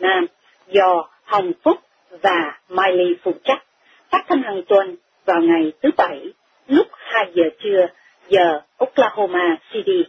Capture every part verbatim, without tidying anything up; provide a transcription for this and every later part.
Nam do Hồng Phúc và Mai Ly phụ trách, phát thanh hàng tuần vào ngày thứ Bảy lúc hai giờ trưa giờ Oklahoma City.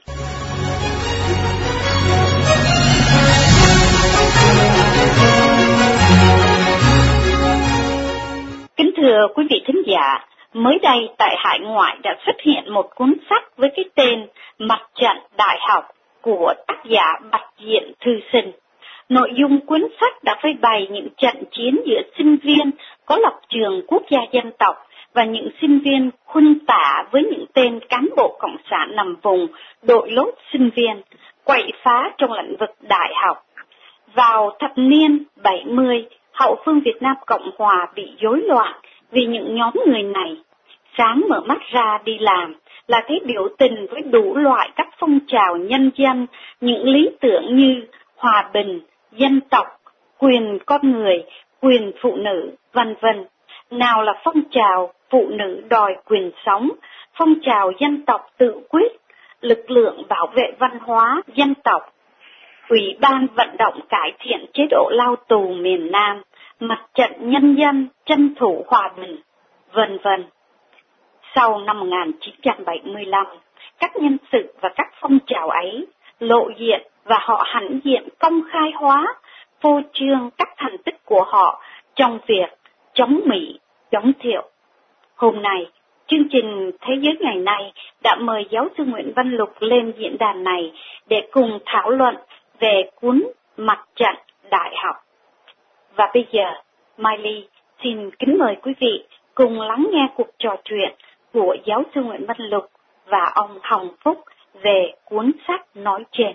Kính thưa quý vị thính giả, mới đây tại hải ngoại đã xuất hiện một cuốn sách với cái tên Mặt trận đại học của tác giả Bạch Diện Thư Sinh. Nội dung cuốn sách đã phơi bày những trận chiến giữa sinh viên có lập trường quốc gia dân tộc và những sinh viên khuân tả với những tên cán bộ cộng sản nằm vùng đội lốt sinh viên, quậy phá trong lĩnh vực đại học. Vào thập niên bảy mươi, hậu phương Việt Nam Cộng Hòa bị rối loạn vì những nhóm người này. Sáng mở mắt ra đi làm là thấy biểu tình với đủ loại các phong trào nhân dân, những lý tưởng như hòa bình, dân tộc, quyền con người, quyền phụ nữ, vân vân. Nào là phong trào phụ nữ đòi quyền sống, phong trào dân tộc tự quyết, lực lượng bảo vệ văn hóa dân tộc, Ủy ban vận động cải thiện chế độ lao tù miền Nam, mặt trận nhân dân tranh thủ hòa bình, vân vân. Sau năm một nghìn chín trăm bảy mươi lăm, các nhân sự và các phong trào ấy lộ diện và họ hãnh diện công khai hóa, phô trương các thành tích của họ trong việc chống Mỹ, chống Thiệu. Hôm nay, chương trình Thế giới ngày nay đã mời giáo sư Nguyễn Văn Lục lên diễn đàn này để cùng thảo luận về cuốn Mặt trận đại học. Và bây giờ, Mai Ly xin kính mời quý vị cùng lắng nghe cuộc trò chuyện của giáo sư Nguyễn Văn Lục và ông Hồng Phúc về cuốn sách nói trên.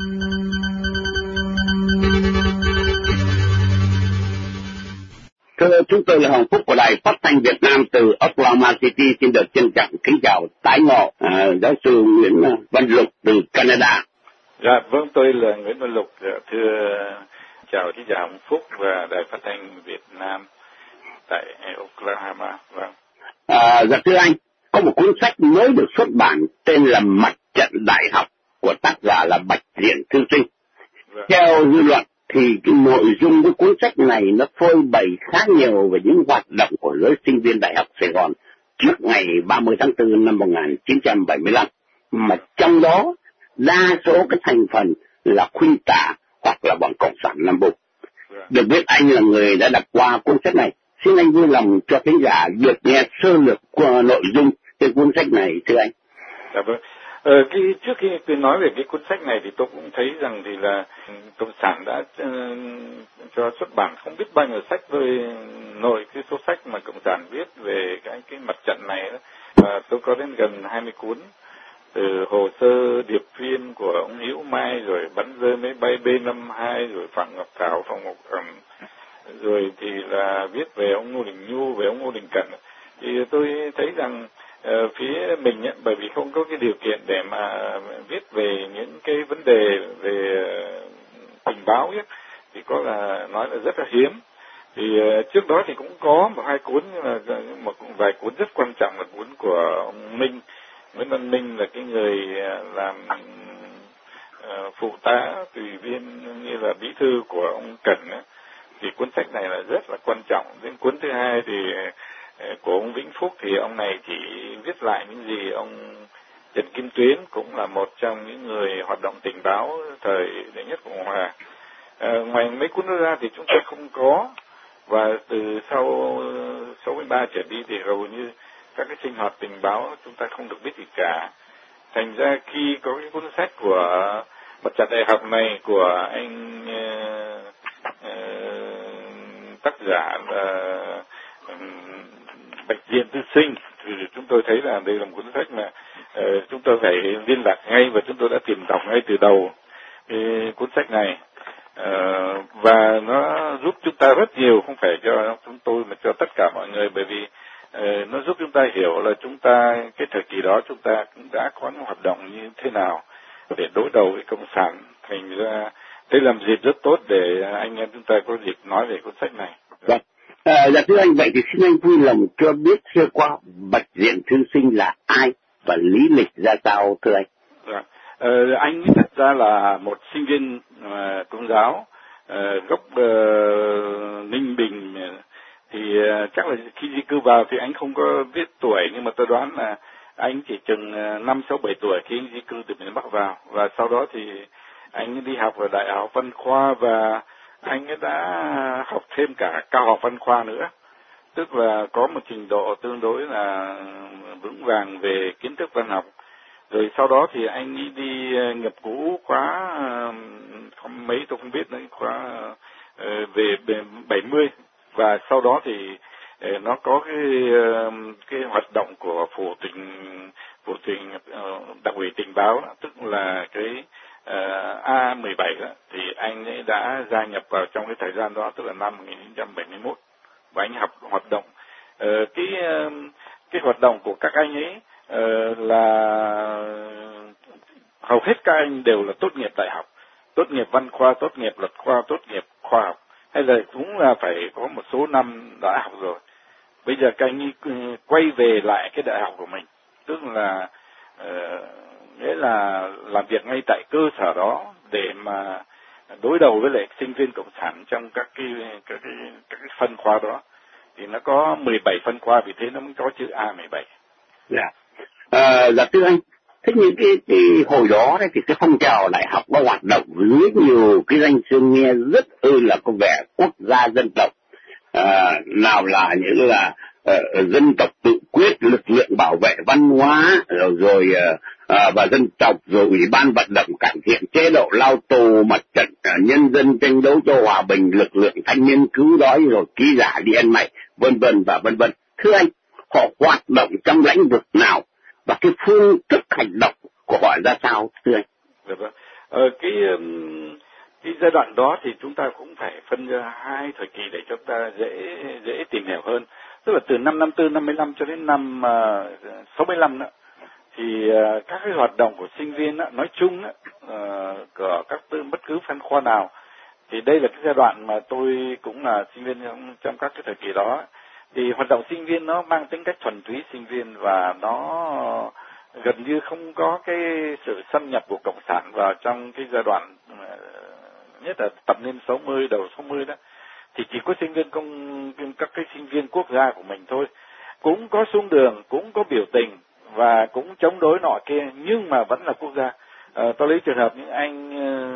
Thưa, chúng tôi là Hồng Phúc của Đài Phát thanh Việt Nam từ Oklahoma City, xin được trân trọng kính chào tái ngộ à, giáo sư Nguyễn Văn Lục từ Canada. Dạ, vâng, tôi là Nguyễn Văn Lục. Dạ, thưa chào thính giả Hồng Phúc và Đài Phát thanh Việt Nam tại Oklahoma. Vâng. À, dạ thưa anh, có một cuốn sách mới được xuất bản tên là Mặt trận đại học của tác giả là Bạch Diện Thư Sinh. Vâng. Theo dư luận thì cái nội dung của cuốn sách này nó phơi bày khá nhiều về những hoạt động của giới sinh viên Đại học Sài Gòn trước ngày ba mươi tháng tư năm một nghìn chín trăm bảy mươi lăm, mà trong đó đa số các thành phần là khuynh tả hoặc là bọn cộng sản Nam Bộ. Được biết anh là người đã đọc qua cuốn sách này, xin anh vui lòng cho khán giả được nghe sơ lược qua nội dung cái cuốn sách này, thưa anh. Dạ vâng. Ờ, cái, trước khi tôi nói về cái cuốn sách này thì tôi cũng thấy rằng thì là cộng sản đã uh, cho xuất bản không biết bao nhiêu sách, với nội cái số sách mà cộng sản viết về cái cái mặt trận này đó. Và tôi có đến gần hai mươi cuốn, từ hồ sơ điệp viên của ông Hữu Mai, rồi bắn rơi máy bay B năm mươi hai, rồi Phạm Ngọc Thảo, Phạm Ngọc Ẩm, rồi thì là viết về ông Ngô Đình Nhu, về ông Ngô Đình Cẩn. Thì tôi thấy rằng uh, phía mình ấy, bởi vì không có cái điều kiện để mà viết về những cái vấn đề về tình báo ấy, thì có là nói là rất là hiếm. Thì uh, trước đó thì cũng có một hai cuốn, nhưng mà một vài cuốn rất quan trọng là cuốn của ông Minh, Nguyễn Văn Minh, là cái người làm uh, phụ tá tùy viên như là bí thư của ông Cẩn ấy. Thì cuốn sách này là rất là quan trọng. Đến cuốn thứ hai thì uh, của ông Vĩnh Phúc, thì ông này chỉ viết lại những gì ông Trần Kim Tuyến, cũng là một trong những người hoạt động tình báo thời đệ nhất Cộng Hòa. Uh, ngoài mấy cuốn đó ra thì chúng tôi không có, và từ sau sáu mươi ba trở đi thì hầu như các cái sinh hoạt tình báo chúng ta không được biết gì cả. Thành ra khi có cái cuốn sách của Mặt trận đại học này của anh uh, uh, tác giả là uh, Bạch Diện Thư Sinh, thì chúng tôi thấy là đây là một cuốn sách mà uh, chúng tôi phải liên lạc ngay, và chúng tôi đã tìm đọc ngay từ đầu cái cuốn sách này. Uh, và nó giúp chúng ta rất nhiều, không phải cho chúng tôi mà cho tất cả mọi người, bởi vì uh, nó giúp chúng ta hiểu là chúng ta cái thời kỳ đó chúng ta cũng đã có những hoạt động như thế nào để đối đầu với cộng sản. Thành ra đây làm dịp rất tốt để anh em chúng ta có dịp nói về cuốn sách này. Vâng. À, dạ thưa anh, vậy thì xin anh vui lòng cho biết sơ qua Bạch Diện Thư Sinh là ai và lý lịch ra sao, thưa anh? Dạ. Ờ, anh thật ra là một sinh viên uh, công giáo, uh, gốc uh, Ninh Bình thì uh, chắc là khi di cư vào thì anh không có biết tuổi, nhưng mà tôi đoán là anh chỉ chừng năm sáu bảy tuổi khi anh di cư từ miền Bắc vào, và sau đó thì anh đi học ở Đại học Văn Khoa và anh ấy đã học thêm cả cao học Văn Khoa nữa, tức là có một trình độ tương đối là vững vàng về kiến thức văn học. Rồi sau đó thì anh ấy đi nhập ngũ khóa không mấy tôi không biết nữa, khóa về bảy mươi, và sau đó thì nó có cái cái hoạt động của phủ tỉnh phủ tỉnh đặc ủy tình báo, tức là cái A mười bảy đó, thì anh ấy đã gia nhập vào trong cái thời gian đó, tức là năm một nghìn chín trăm bảy mươi mốt, và anh học hoạt động cái cái hoạt động của các anh ấy là hầu hết các anh đều là tốt nghiệp đại học, tốt nghiệp văn khoa, tốt nghiệp luật khoa, tốt nghiệp khoa học, hay là cũng là phải có một số năm đã học rồi. Bây giờ các anh ấy quay về lại cái đại học của mình, tức là uh, nghĩa là làm việc ngay tại cơ sở đó để mà đối đầu với lại sinh viên cộng sản trong các cái các cái các cái phân khoa đó. Thì nó có mười bảy phân khoa, vì thế nó mới có chữ A mười bảy. Dạ. À, dạ thưa anh, thế nhưng cái, cái hồi đó đấy thì cái phong trào đại học nó hoạt động dưới nhiều cái danh xưng nghe rất ư là có vẻ quốc gia dân tộc, à, nào là những là uh, dân tộc tự quyết, lực lượng bảo vệ văn hóa, rồi, rồi uh, uh, và dân tộc, rồi ủy ban vận động cải thiện chế độ lao tù, mặt trận uh, nhân dân tranh đấu cho hòa bình, lực lượng thanh niên cứu đói, rồi ký giả đi ăn mày, vân vân và vân vân. Thưa anh, họ hoạt động trong lĩnh vực nào và cái phương thức hành động của họ ra sao thưa anh? Được rồi. Ờ, cái cái giai đoạn đó thì chúng ta cũng phải phân ra hai thời kỳ để cho ta dễ dễ tìm hiểu hơn. Tức là từ năm năm tư, năm mươi lăm cho đến năm uh, sáu mươi lăm đó, thì uh, các cái hoạt động của sinh viên đó, nói chung đó, uh, của các tư bất cứ phân khoa nào, thì đây là cái giai đoạn mà tôi cũng là sinh viên trong, trong các cái thời kỳ đó. Thì hoạt động sinh viên nó mang tính cách thuần túy sinh viên, và nó gần như không có cái sự xâm nhập của cộng sản vào trong cái giai đoạn nhất là thập niên sáu mươi, đầu sáu mươi đó. Thì chỉ có sinh viên công các cái sinh viên quốc gia của mình thôi, cũng có xuống đường, cũng có biểu tình và cũng chống đối nọ kia, nhưng mà vẫn là quốc gia. À, tôi lấy trường hợp những anh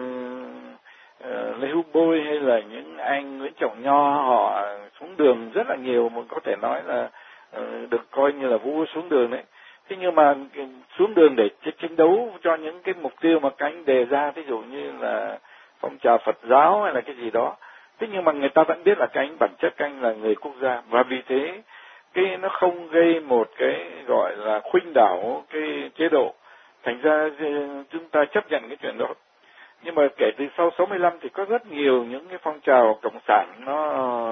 uh, uh, Lê Hữu Bôi hay là những anh Nguyễn Trọng Nho, họ xuống đường rất là nhiều, mà có thể nói là uh, được coi như là vua xuống đường đấy. Thế nhưng mà xuống đường để chiến đấu cho những cái mục tiêu mà các anh đề ra, ví dụ như là phong trào Phật giáo hay là cái gì đó. Thế nhưng mà người ta vẫn biết là các anh bản chất các anh là người quốc gia, và vì thế cái nó không gây một cái gọi là khuynh đảo cái chế độ. Thành ra chúng ta chấp nhận cái chuyện đó. Nhưng mà kể từ sau sáu mươi lăm thì có rất nhiều những cái phong trào cộng sản nó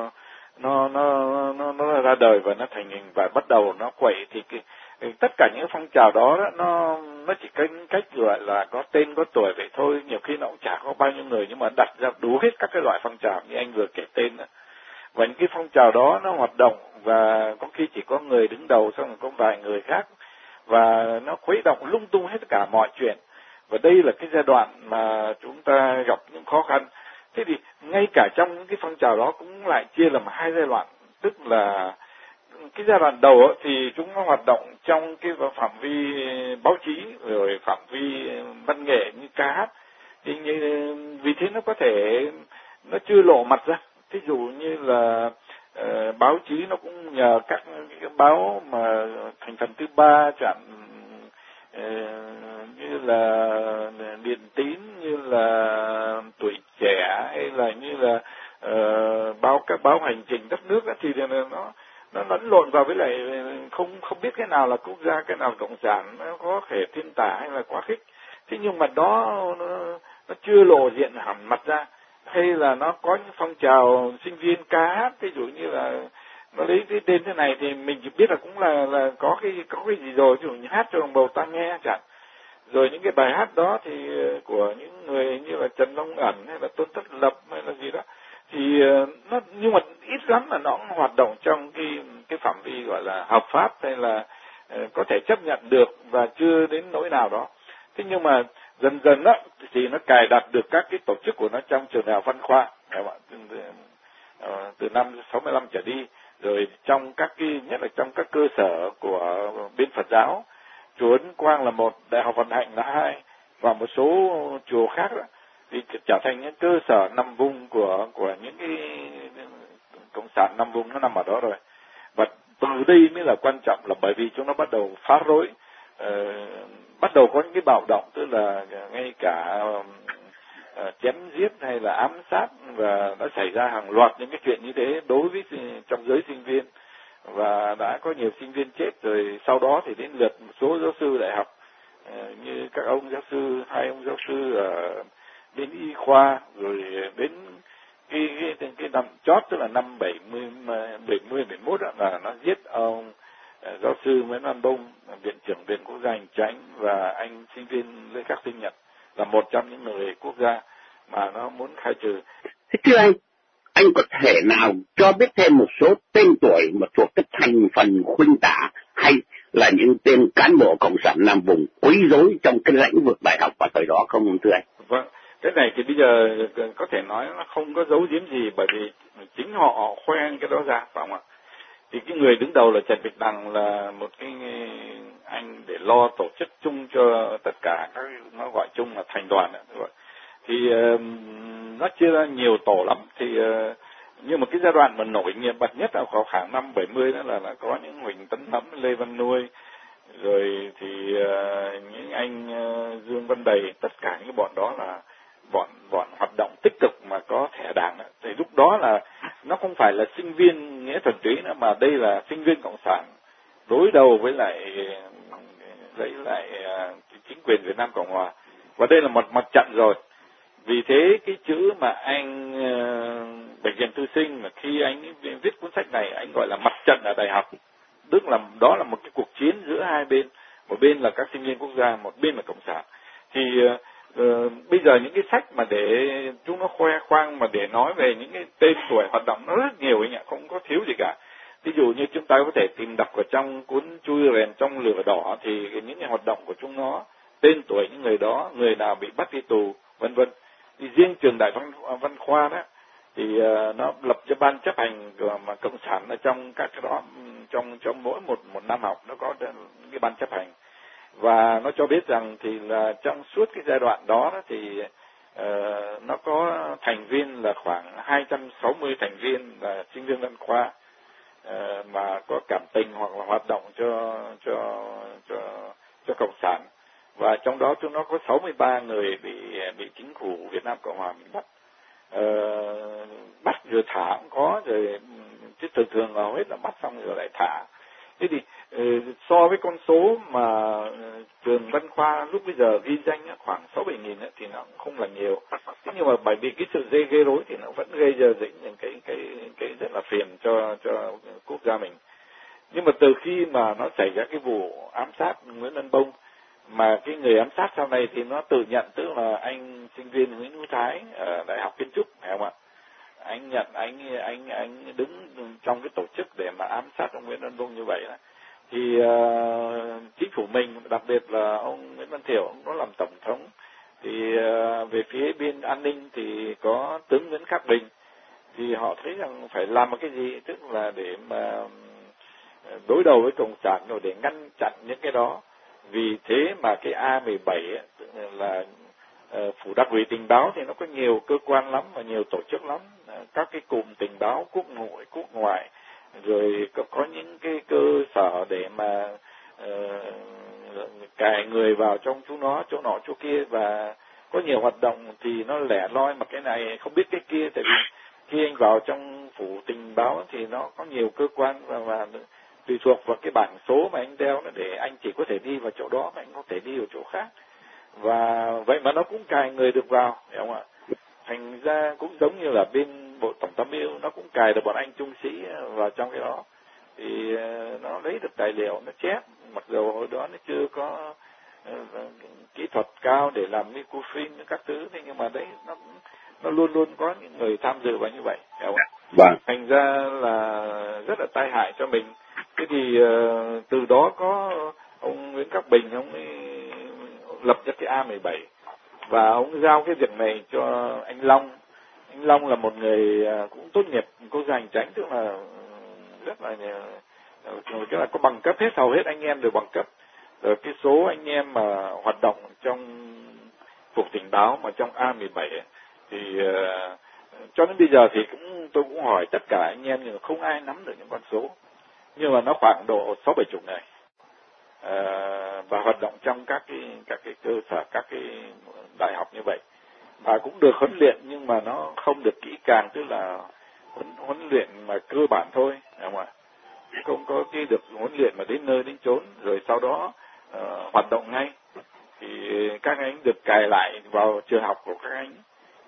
nó nó nó, nó ra đời và nó thành hình và bắt đầu nó quậy. Thì cái, tất cả những phong trào đó, đó nó nó chỉ cách cách gọi là có tên có tuổi vậy thôi, nhiều khi nó cũng chả có bao nhiêu người, nhưng mà đặt ra đủ hết các cái loại phong trào như anh vừa kể tên đó. Và những cái phong trào đó nó hoạt động, và có khi chỉ có người đứng đầu, xong rồi có vài người khác, và nó khuấy động lung tung hết tất cả mọi chuyện. Và đây là cái giai đoạn mà chúng ta gặp những khó khăn. Thế thì ngay cả trong những cái phong trào đó cũng lại chia làm hai giai đoạn, tức là cái giai đoạn đầu thì chúng nó hoạt động trong cái phạm vi báo chí, rồi phạm vi văn nghệ như ca hát, thì như, vì thế nó có thể nó chưa lộ mặt ra. Thí dụ như là uh, báo chí nó cũng nhờ các cái báo mà thành phần thứ ba, chẳng uh, như là Điền Tín, như là Tuổi Trẻ, hay là như là uh, báo các báo hành trình đất nước đó, thì nó nó lẫn lộn vào, với lại không không biết cái nào là quốc gia, cái nào là cộng sản, nó có thể thiên tả hay là quá khích. Thế nhưng mà đó nó, nó chưa lộ diện hẳn mặt ra. Hay là nó có những phong trào sinh viên ca hát, ví dụ như là nó lấy cái tên thế này thì mình chỉ biết là cũng là là có cái có cái gì rồi, ví dụ như hát cho đồng bào ta nghe chẳng. Rồi những cái bài hát đó thì của những người như là Trần Long Ẩn hay là Tôn Thất Lập hay là gì đó, thì nó nhưng mà ít lắm là nó hoạt động trong cái cái phạm vi gọi là hợp pháp, hay là uh, có thể chấp nhận được, và chưa đến nỗi nào đó. Thế nhưng mà dần dần đó thì nó cài đặt được các cái tổ chức của nó trong trường đại học Văn Khoa, từ, từ, từ năm sáu mươi lăm trở đi. Rồi trong các cái, nhất là trong các cơ sở của bên Phật giáo, chùa Ấn Quang là một, Đại học Vận Hạnh là hai, và một số chùa khác đó, thì trở thành những cơ sở nằm vùng của của những cái cộng sản nằm vùng, nó nằm ở đó rồi. Và từ đây mới là quan trọng, là bởi vì chúng nó bắt đầu phá rối, uh, bắt đầu có những cái bạo động, tức là ngay cả uh, chém giết hay là ám sát, và đã xảy ra hàng loạt những cái chuyện như thế đối với trong giới sinh viên, và đã có nhiều sinh viên chết. Rồi sau đó thì đến lượt một số giáo sư đại học, uh, như các ông giáo sư, hai ông giáo sư ở bên y khoa, rồi đến cái cái cái năm chót, tức là năm bảy mươi bảy mươi bảy mốt là nó giết ông uh, giáo sư Nguyễn Văn Bông, viện trưởng Viện Quốc gia Hành Chánh, và anh sinh viên Lê Khắc Sinh Nhật là một trong những người quốc gia mà nó muốn khai trừ. Thế thưa anh, anh có thể nào cho biết thêm một số tên tuổi mà thuộc cái thành phần khuynh tả, hay là những tên cán bộ cộng sản nằm vùng quấy rối trong cái lĩnh vực đại học vào thời đó không thưa anh? Vâng, cái này thì bây giờ có thể nói nó không có giấu giếm gì, bởi vì chính họ khoe cái đó ra, phải không ạ? Thì cái người đứng đầu là Trần Việt Đằng, là một cái anh để lo tổ chức chung cho tất cả các, nó gọi chung là thành đoàn ấy. Thì uh, nó chia ra nhiều tổ lắm. Thì uh, nhưng mà cái giai đoạn mà nổi bật nhất là khoảng năm bảy mươi đó là, là có những Huỳnh Tấn Nấm, Lê Văn Nuôi, rồi thì uh, những anh uh, Dương Văn Đầy, tất cả những bọn đó là bọn bọn hoạt động tích cực mà có thẻ đảng. Thì lúc đó là nó không phải là sinh viên nghĩa thuần túy nữa, mà đây là sinh viên cộng sản đối đầu với lại lấy lại uh, chính quyền Việt Nam Cộng Hòa, và đây là một mặt trận rồi. Vì thế cái chữ mà anh uh, Bạch Diện Thư Sinh, mà khi anh viết cuốn sách này, anh gọi là mặt trận ở đại học, tức là đó là một cái cuộc chiến giữa hai bên, một bên là các sinh viên quốc gia, một bên là cộng sản. Thì uh, uh, bây giờ những cái sách mà để chúng nó khoe khoang, mà để nói về những cái tên tuổi hoạt động nó rất nhiều anh ạ, không có thiếu gì cả. Ví dụ như chúng ta có thể tìm đọc ở trong cuốn Chui Rèn Trong Lửa Đỏ, thì những cái hoạt động của chúng nó, tên tuổi những người đó, người nào bị bắt đi tù, vân vân. Thì riêng trường Đại Văn, Văn Khoa đó thì uh, nó lập cho ban chấp hành của mà cộng sản ở trong các cái đó, trong trong mỗi một một năm học nó có cái ban chấp hành, và nó cho biết rằng thì là trong suốt cái giai đoạn đó, đó thì uh, nó có thành viên là khoảng hai trăm sáu mươi thành viên là sinh viên Văn Khoa uh, mà có cảm tình hoặc là hoạt động cho cho cho cho cộng sản. Và trong đó chúng nó có sáu mươi ba người bị bị chính phủ Việt Nam Cộng Hòa bị bắt, ờ, bắt rồi thả cũng có, rồi chứ thường thường hầu hết là bắt xong rồi lại thả. Thế thì uh, so với con số mà uh, trường Văn Khoa lúc bây giờ ghi danh khoảng sáu bảy nghìn thì nó cũng không là nhiều. Thế nhưng mà bởi vì cái sự dây gây rối thì nó vẫn gây ra những cái cái cái rất là phiền cho cho quốc gia mình. Nhưng mà từ khi mà nó xảy ra cái vụ ám sát Nguyễn Văn Bông, mà cái người ám sát sau này thì nó tự nhận, tức là anh sinh viên Nguyễn Hữu Thái ở Đại học Kiến trúc, phải không ạ? Anh nhận anh anh anh đứng trong cái tổ chức để mà ám sát ông Nguyễn Văn Bông như vậy đó. Thì uh, chính phủ mình, đặc biệt là ông Nguyễn Văn Thiểu, ông có làm tổng thống, thì uh, về phía bên an ninh thì có tướng Nguyễn Khắc Bình, thì họ thấy rằng phải làm một cái gì, tức là để mà đối đầu với cộng sản, rồi để ngăn chặn những cái đó. Vì thế mà cái A mười bảy ấy, là uh, phủ đặc ủy tình báo thì nó có nhiều cơ quan lắm và nhiều tổ chức lắm, uh, các cái cụm tình báo quốc nội, quốc ngoại, rồi có, có những cái cơ sở để mà uh, cài người vào trong chúng nó, chỗ nọ chỗ kia, và có nhiều hoạt động thì nó lẻ loi mà cái này không biết cái kia. Tại vì khi anh vào trong phủ tình báo thì nó có nhiều cơ quan, và, và tùy thuộc vào cái bảng số mà anh đeo, để anh chỉ có thể đi vào chỗ đó mà anh không thể đi vào chỗ khác. Và vậy mà nó cũng cài người được vào, hiểu không ạ? Thành ra cũng giống như là bên Bộ Tổng tham mưu, nó cũng cài được bọn anh trung sĩ vào trong cái đó. Thì nó lấy được tài liệu, nó chép, mặc dù hồi đó nó chưa có uh, kỹ thuật cao để làm microfilm các thứ, thế nhưng mà đấy nó nó luôn luôn có những người tham dự vào như vậy, hiểu không ạ? Vâng. Thành ra là rất là tai hại cho mình. Thế thì uh, từ đó có ông Nguyễn Khắc Bình, ông ấy lập ra cái A mười bảy, và ông giao cái việc này cho anh Long. anh Long là một người cũng tốt nghiệp quốc gia hành chánh, tức là rất là cái là có bằng cấp hết, hầu hết anh em đều bằng cấp. Rồi cái số anh em mà hoạt động trong cục tình báo mà trong A mười bảy ấy, thì uh, cho đến bây giờ thì cũng tôi cũng hỏi tất cả anh em nhưng mà không ai nắm được những con số, nhưng mà nó khoảng độ sáu bảy chục người uh, và hoạt động trong các cái các cái cơ sở, các cái đại học như vậy, và cũng được huấn luyện nhưng mà nó không được kỹ càng, tức là huấn, huấn luyện mà cơ bản thôi, đúng không ạ? Không có cái được huấn luyện mà đến nơi đến chốn rồi sau đó uh, hoạt động ngay. Thì các anh được cài lại vào trường học của các anh,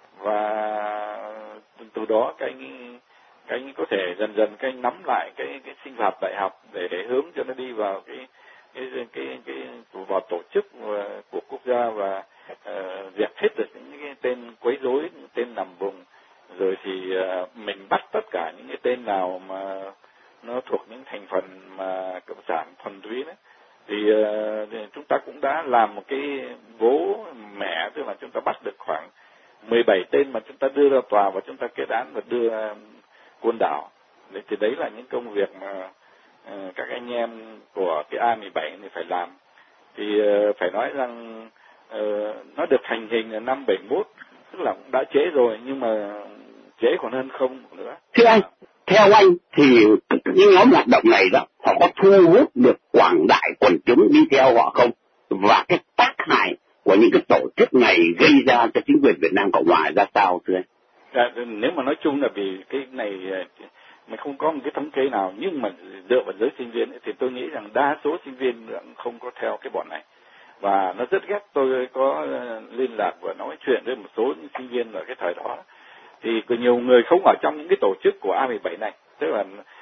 và từ đó các anh các anh có thể dần dần các anh nắm lại cái cái sinh hoạt đại học để để hướng cho nó đi vào cái cái cái cái, cái vào tổ chức của quốc gia, và uh, dẹp hết được những cái tên quấy rối, những tên nằm vùng, rồi thì uh, mình bắt tất cả những cái tên nào mà nó thuộc những thành phần mà cộng sản thuần túy đấy. Thì uh, chúng ta cũng đã làm một cái vố mẻ, tức là chúng ta bắt được khoảng mười bảy tên mà chúng ta đưa ra tòa và chúng ta kết án và đưa uh, quân đảo. Thì đấy là những công việc mà uh, các anh em của cái A mười bảy này phải làm. Thì uh, phải nói rằng uh, nó được thành hình ở năm bảy mốt, tức là cũng đã trễ rồi, nhưng mà trễ còn hơn không nữa. Thưa anh, theo anh thì những nhóm hoạt động này đó, họ có thu hút được quảng đại quần chúng đi theo họ không? Và cái tác hại của những cái tổ chức này gây ra cho chính quyền Việt Nam Cộng Hòa ra sao thưa anh? À, nếu mà nói chung là vì cái này mình không có một cái thống kê nào, nhưng mà dựa vào giới sinh viên thì tôi nghĩ rằng đa số sinh viên không có theo cái bọn này, và nó rất ghét. Tôi có liên lạc và nói chuyện với một số những sinh viên ở cái thời đó, thì có nhiều người không ở trong những cái tổ chức của A mười bảy này, tức là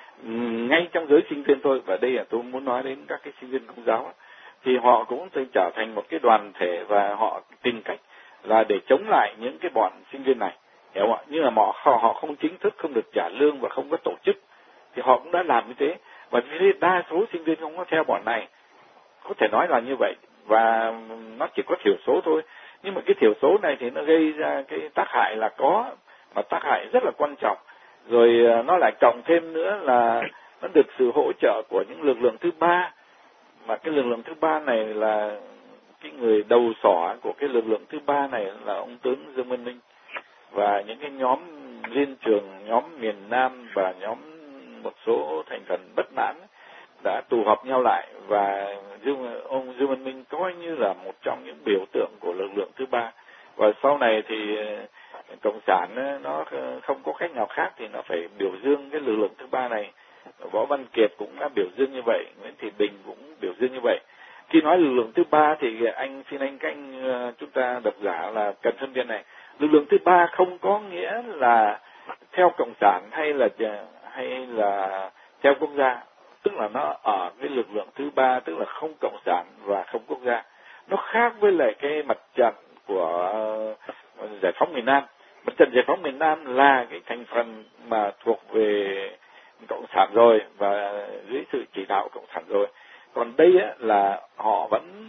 ngay trong giới sinh viên thôi, và đây là tôi muốn nói đến các cái sinh viên công giáo, thì họ cũng trở thành một cái đoàn thể và họ tìm cách là để chống lại những cái bọn sinh viên này, hiểu không ạ? Nhưng mà họ họ không chính thức, không được trả lương và không có tổ chức, thì họ cũng đã làm như thế, và vì đa số sinh viên không có theo bọn này, có thể nói là như vậy, và nó chỉ có thiểu số thôi. Nhưng mà cái thiểu số này thì nó gây ra cái tác hại là có, mà tác hại rất là quan trọng. Rồi nó lại cộng thêm nữa là nó được sự hỗ trợ của những lực lượng thứ ba, mà cái lực lượng thứ ba này là cái người đầu sỏ của cái lực lượng thứ ba này là ông tướng Dương Văn Minh, và những cái nhóm liên trường, nhóm miền Nam và nhóm một số thành phần bất mãn đã tụ họp nhau lại, và Dương, ông Dương Văn Minh coi như là một trong những biểu tượng của lực lượng thứ ba. Và sau này thì cộng sản nó không có cách nào khác thì nó phải biểu dương cái lực lượng thứ ba này. Võ Văn Kiệt cũng đã biểu dương như vậy, Nguyễn Thị Bình cũng biểu dương như vậy. Khi nói lực lượng thứ ba thì anh xin anh các anh chúng ta độc giả là cần phân biệt này. Lực lượng thứ ba không có nghĩa là theo cộng sản hay là hay là theo quốc gia, tức là nó ở cái lực lượng thứ ba, tức là không cộng sản và không quốc gia. Nó khác với lại cái mặt trận của uh, giải phóng miền Nam. Mặt trận giải phóng miền Nam là cái thành phần mà thuộc về cộng sản rồi và dưới sự chỉ đạo cộng sản rồi. Còn đây á, là họ vẫn,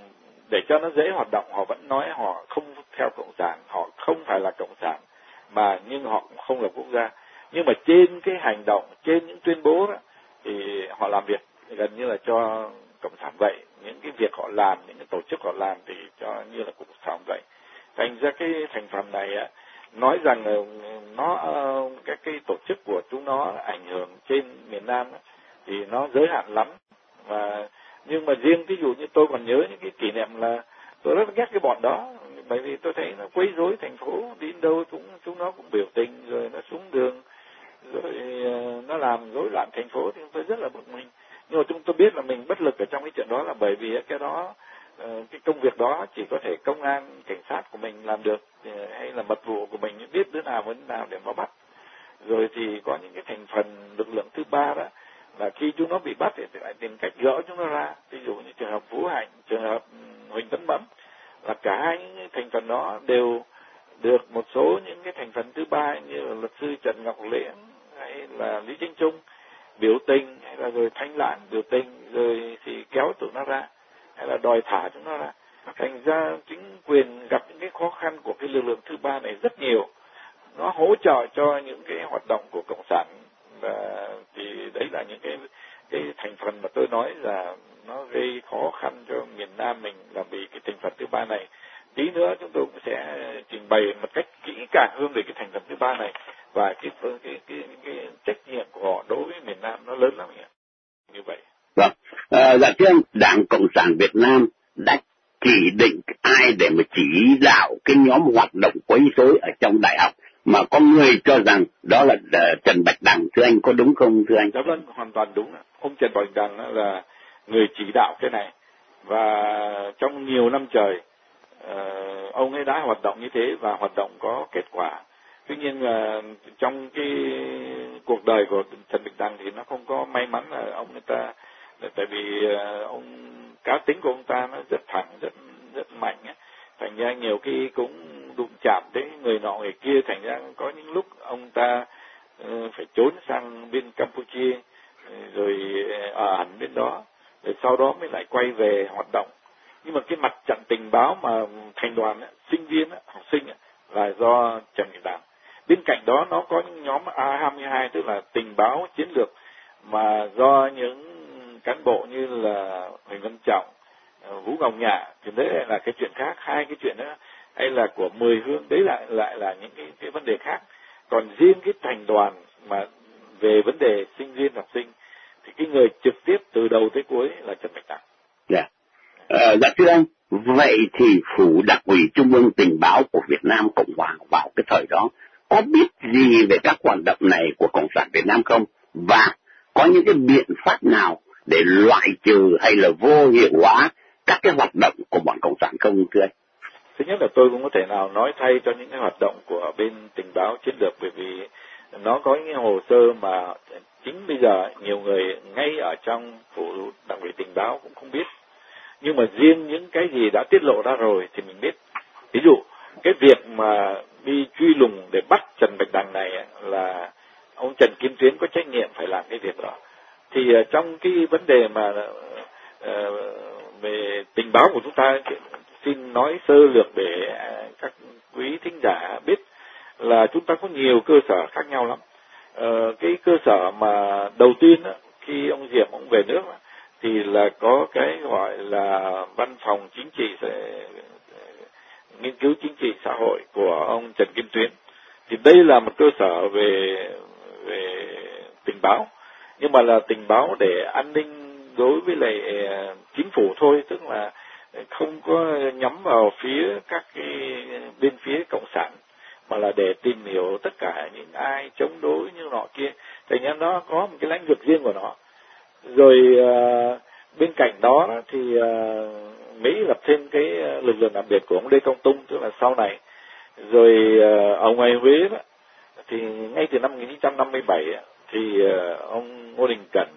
để cho nó dễ hoạt động, họ vẫn nói họ không theo cộng sản, họ không phải là cộng sản, mà nhưng họ cũng không là quốc gia. Nhưng mà trên cái hành động, trên những tuyên bố đó, thì họ làm việc gần như là cho cộng sản vậy. Những cái việc họ làm, những cái tổ chức họ làm thì cho như là cộng sản vậy. Thành ra cái thành phần này á, nói rằng nó các cái tổ chức của chúng nó ảnh hưởng trên miền Nam á, thì nó giới hạn lắm. Và nhưng mà riêng ví dụ như tôi còn nhớ những cái kỷ niệm là tôi rất ghét cái bọn đó, bởi vì tôi thấy nó quấy rối thành phố, đi đâu cũng chúng nó cũng biểu tình, rồi nó xuống đường, rồi nó làm rối loạn thành phố, thì tôi rất là bực mình. Nhưng mà chúng tôi biết là mình bất lực ở trong cái chuyện đó, là bởi vì cái đó, cái công việc đó chỉ có thể công an, cảnh sát của mình làm được, hay là mật vụ của mình biết đứa nào với đứa nào để mà bắt. Rồi thì có những cái thành phần lực lượng thứ ba đó, là khi chúng nó bị bắt thì phải tìm cách gỡ chúng nó ra. Ví dụ như trường hợp Vũ Hạnh, trường hợp Huỳnh Tấn Mẫm, là cả hai những thành phần đó đều được một số những cái thành phần thứ ba như là luật sư Trần Ngọc Liễn hay là Lý Chánh Trung biểu tình, hay là rồi Thanh Lãng biểu tình, rồi thì kéo tụi nó ra, hay là đòi thả chúng nó ra. Thành ra chính quyền gặp những cái khó khăn của cái lực lượng thứ ba này rất nhiều. nó hỗ trợ cho những cái hoạt động của cộng sản. Và thì đấy là những cái cái thành phần mà tôi nói là nó gây khó khăn cho miền Nam mình, là vì cái thành phần thứ ba này. Tí nữa chúng tôi cũng sẽ trình bày một cách kỹ càng hơn về cái thành phần thứ ba này và cái cái cái, cái, cái trách nhiệm của họ đối với miền Nam nó lớn lắm như vậy. Vâng, à, dạ thưa anh, Đảng Cộng sản Việt Nam đã chỉ định ai để mà chỉ đạo cái nhóm hoạt động quấy rối ở trong đại học, mà có người cho rằng đó là uh, Trần Bạch Đằng, thưa anh có đúng không thưa anh? Dạ vâng, hoàn toàn đúng. Ông Trần Bạch Đằng là người chỉ đạo cái này, và trong nhiều năm trời uh, ông ấy đã hoạt động như thế và hoạt động có kết quả. Tuy nhiên là uh, trong cái cuộc đời của Trần Bạch Đằng thì nó không có may mắn là ông người ta, tại vì uh, ông cá tính của ông ta nó rất thẳng, rất rất mạnh ấy. Thành ra nhiều khi cũng đụng chạm đến người nọ người kia, thành ra có những lúc ông ta uh, phải trốn sang bên Campuchia rồi ở hẳn bên đó, rồi sau đó mới lại quay về hoạt động. Nhưng mà cái mặt trận tình báo mà thành đoàn ấy, sinh viên ấy, học sinh ấy, là do Trần Bạch Đằng. Bên cạnh đó nó có những nhóm A hai mươi hai, tức là tình báo chiến lược, mà do những cán bộ như là Huỳnh Văn Trọng, Vũ Ngọc Nhạ, thì đấy là cái chuyện khác. Hai cái chuyện đó hay là của Mười Hương, đấy lại lại là những cái, cái vấn đề khác. Còn riêng cái thành đoàn mà về vấn đề sinh viên học sinh thì cái người trực tiếp từ đầu tới cuối là Trần Bạch Đằng. Dạ. Ờ, dạ thưa anh, vậy thì phủ Đặc ủy Trung ương Tình báo của Việt Nam Cộng hòa vào cái thời đó có biết gì về các hoạt động này của Cộng sản Việt Nam không? Và có những cái biện pháp nào để loại trừ hay là vô hiệu hóa các cái hoạt động của bọn Cộng sản không thưa anh? Thứ nhất là tôi cũng có thể nào nói thay cho những cái hoạt động của bên tình báo chiến lược, bởi vì nó có những hồ sơ mà chính bây giờ nhiều người ngay ở trong phủ Đặc ủy tình báo cũng không biết. Nhưng mà riêng những cái gì đã tiết lộ ra rồi thì mình biết. Ví dụ cái việc mà đi truy lùng để bắt Trần Bạch Đằng này là ông Trần Kim Tuyến có trách nhiệm phải làm cái việc đó. Thì trong cái vấn đề mà uh, về tình báo của chúng ta, xin nói sơ lược để các quý thính giả biết là chúng ta có nhiều cơ sở khác nhau lắm. Uh, cái cơ sở mà đầu tiên đó, khi ông Diệm ông về nước đó, thì là có cái gọi là văn phòng chính trị nghiên cứu chính trị xã hội của ông Trần Kim Tuyến. Thì đây là một cơ sở về về tình báo, nhưng mà là tình báo để an ninh đối với lại chính phủ thôi, tức là không có nhắm vào phía các cái bên phía cộng sản, mà là để tìm hiểu tất cả những ai chống đối như nọ kia. Thành ra nó có một cái lãnh vực riêng của nó. Rồi uh, bên cạnh đó thì uh, Mỹ lập thêm cái lực lượng đặc biệt của ông Lê Công Tung, tức là sau này. Rồi uh, ở ngoài Huế đó, thì ngay từ năm một nghìn chín trăm năm mươi bảy thì uh, ông Ngô Đình Cẩn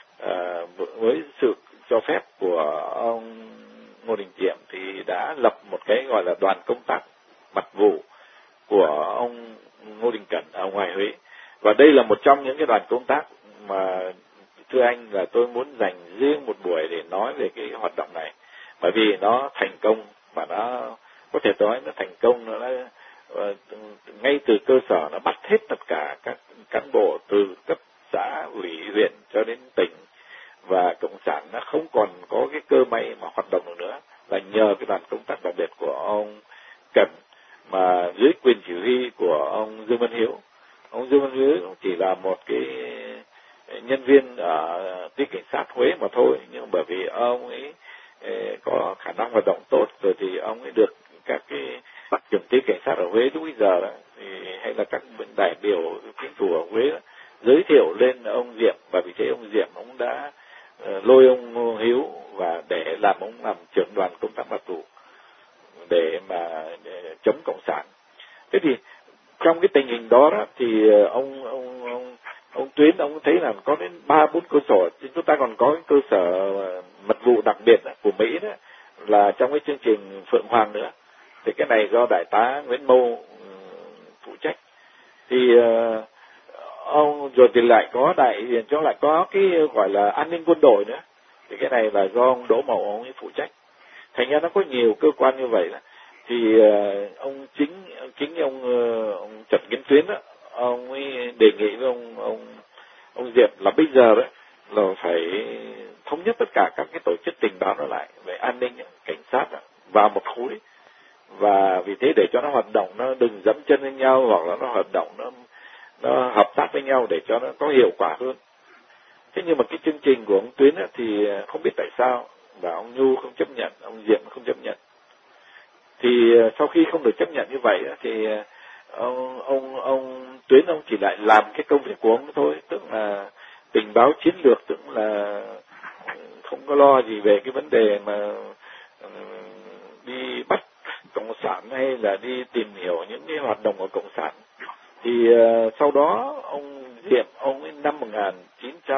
uh, với sự cho phép của ông Ngô Đình Diệm thì đã lập một cái gọi là đoàn công tác mật vụ của ông Ngô Đình Cẩn ở ngoài Huế. Và đây là một trong những cái đoàn công tác mà thưa anh là tôi muốn dành riêng một buổi để nói về cái hoạt động này, bởi vì nó thành công, mà nó có thể nói nó thành công, nó đã, uh, ngay từ cơ sở nó bắt hết tất cả các cán bộ từ cấp xã, ủy, huyện cho đến tỉnh, và cộng sản nó không còn có cái cơ may mà hoạt động được nữa, là nhờ cái đoàn công tác đặc biệt của ông Cẩn mà dưới quyền chỉ huy của ông Dương Văn Hiếu. Ông Dương Văn Hiếu cũng chỉ là một cái nhân viên ở ty cảnh sát Huế mà thôi, nhưng bởi vì ông ấy có khả năng hoạt động tốt rồi thì ông ấy được các cái trưởng ty cảnh sát ở Huế lúc bây giờ đó, thì hay là các đại biểu chính phủ ở Huế đó, giới thiệu lên ông Diệm, và vì thế ông Diệm ông đã uh, lôi ông Hiếu và để làm ông làm trưởng đoàn công tác mật vụ để mà để chống cộng sản. Thế thì trong cái tình hình đó, đó thì ông ông ông ông Tuyến ông thấy là có đến ba bốn cơ sở, thì chúng ta còn có cái cơ sở mật vụ đặc biệt của Mỹ đó, là trong cái chương trình Phượng Hoàng nữa. Thì cái này do đại tá Nguyễn Mâu phụ trách. Thì uh, ông rồi thì lại có đại diện cho lại có cái gọi là an ninh quân đội nữa. Thì cái này là do ông Đỗ Mậu ông ấy phụ trách. Thành ra nó có nhiều cơ quan như vậy. thì uh, ông chính chính ông uh, ông Trần Kiến Tuyến đó, ông ấy đề nghị với ông ông ông Diệm là bây giờ đấy là phải thống nhất tất cả các cái tổ chức tình báo nó lại về an ninh, cảnh sát đó, vào một khối, và vì thế để cho nó hoạt động nó đừng dẫm chân lên nhau, hoặc là nó hoạt động nó nó hợp tác với nhau để cho nó có hiệu quả hơn. Thế nhưng mà cái chương trình của ông Tuyến á, thì không biết tại sao và ông Nhu không chấp nhận, ông Diệm không chấp nhận. Thì sau khi không được chấp nhận như vậy á, thì ông ông ông Tuyến ông chỉ lại làm cái công việc của ông thôi, tức là tình báo chiến lược, tức là không có lo gì về cái vấn đề mà đi bắt cộng sản hay là đi tìm hiểu những cái hoạt động của cộng sản. Thì uh, sau đó ông Diệm, ông ấy năm một nghìn chín trăm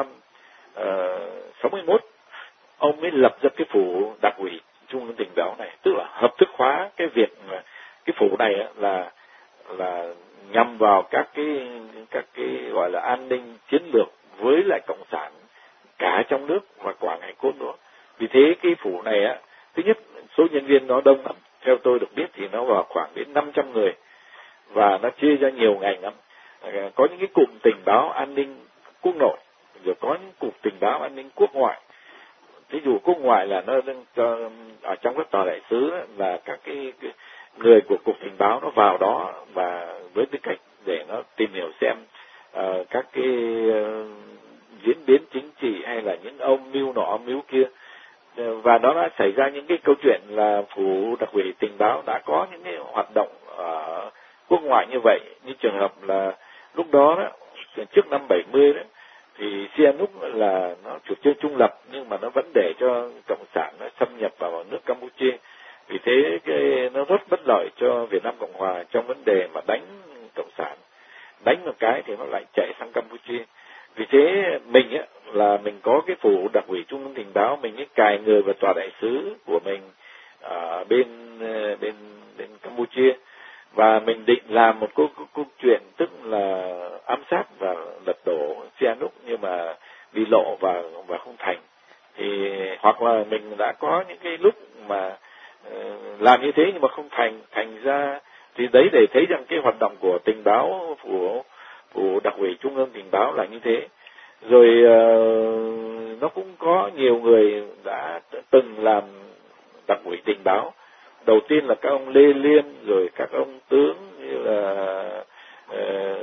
sáu mươi mốt ông mới lập ra cái phủ Đặc ủy Trung ương Tình báo này, tức là hợp thức hóa cái việc mà cái phủ này là là nhằm vào các cái các cái gọi là an ninh chiến lược với lại cộng sản cả trong nước và quả Hải Cốt nữa. Vì thế cái phủ này á, thứ nhất số nhân viên nó đông lắm, theo tôi được biết thì nó vào khoảng đến năm trăm người, và nó chia ra nhiều ngành lắm. Có những cái cụm tình báo an ninh quốc nội, rồi có những cụm tình báo an ninh quốc ngoại. Ví dụ quốc ngoại là nó ở trong các tòa đại sứ là các cái, cái người của cục tình báo nó vào đó và với tư cách để nó tìm hiểu xem uh, các cái uh, diễn biến chính trị hay là những ông mưu nọ mưu kia. Và đó đã xảy ra những cái câu chuyện là phủ Đặc ủy tình báo đã có những cái hoạt động ở quốc ngoại như vậy, như trường hợp là lúc đó đó trước năm bảy mươi đó thì Sihanouk là nó chủ trương trung lập, nhưng mà nó vẫn để cho cộng sản nó xâm nhập vào nước Campuchia. Vì thế cái nó rất bất lợi cho Việt Nam Cộng Hòa trong vấn đề mà đánh cộng sản, đánh một cái thì nó lại chạy sang Campuchia. Vì thế mình á, là mình có cái phủ Đặc ủy Trung ương Tình báo, mình ấy cài người vào tòa đại sứ của mình ở bên bên bên Campuchia, và mình định làm một câu, câu chuyện tức là ám sát và lật đổ Sihanouk, nhưng mà bị lộ và và không thành. Thì hoặc là mình đã có những cái lúc mà uh, làm như thế nhưng mà không thành, thành ra thì đấy để thấy rằng cái hoạt động của tình báo của của Đặc ủy Trung ương Tình báo là như thế. Rồi uh, nó cũng có nhiều người đã từng làm Đặc ủy tình báo. Đầu tiên là các ông Lê Liêm, rồi các ông tướng như là uh,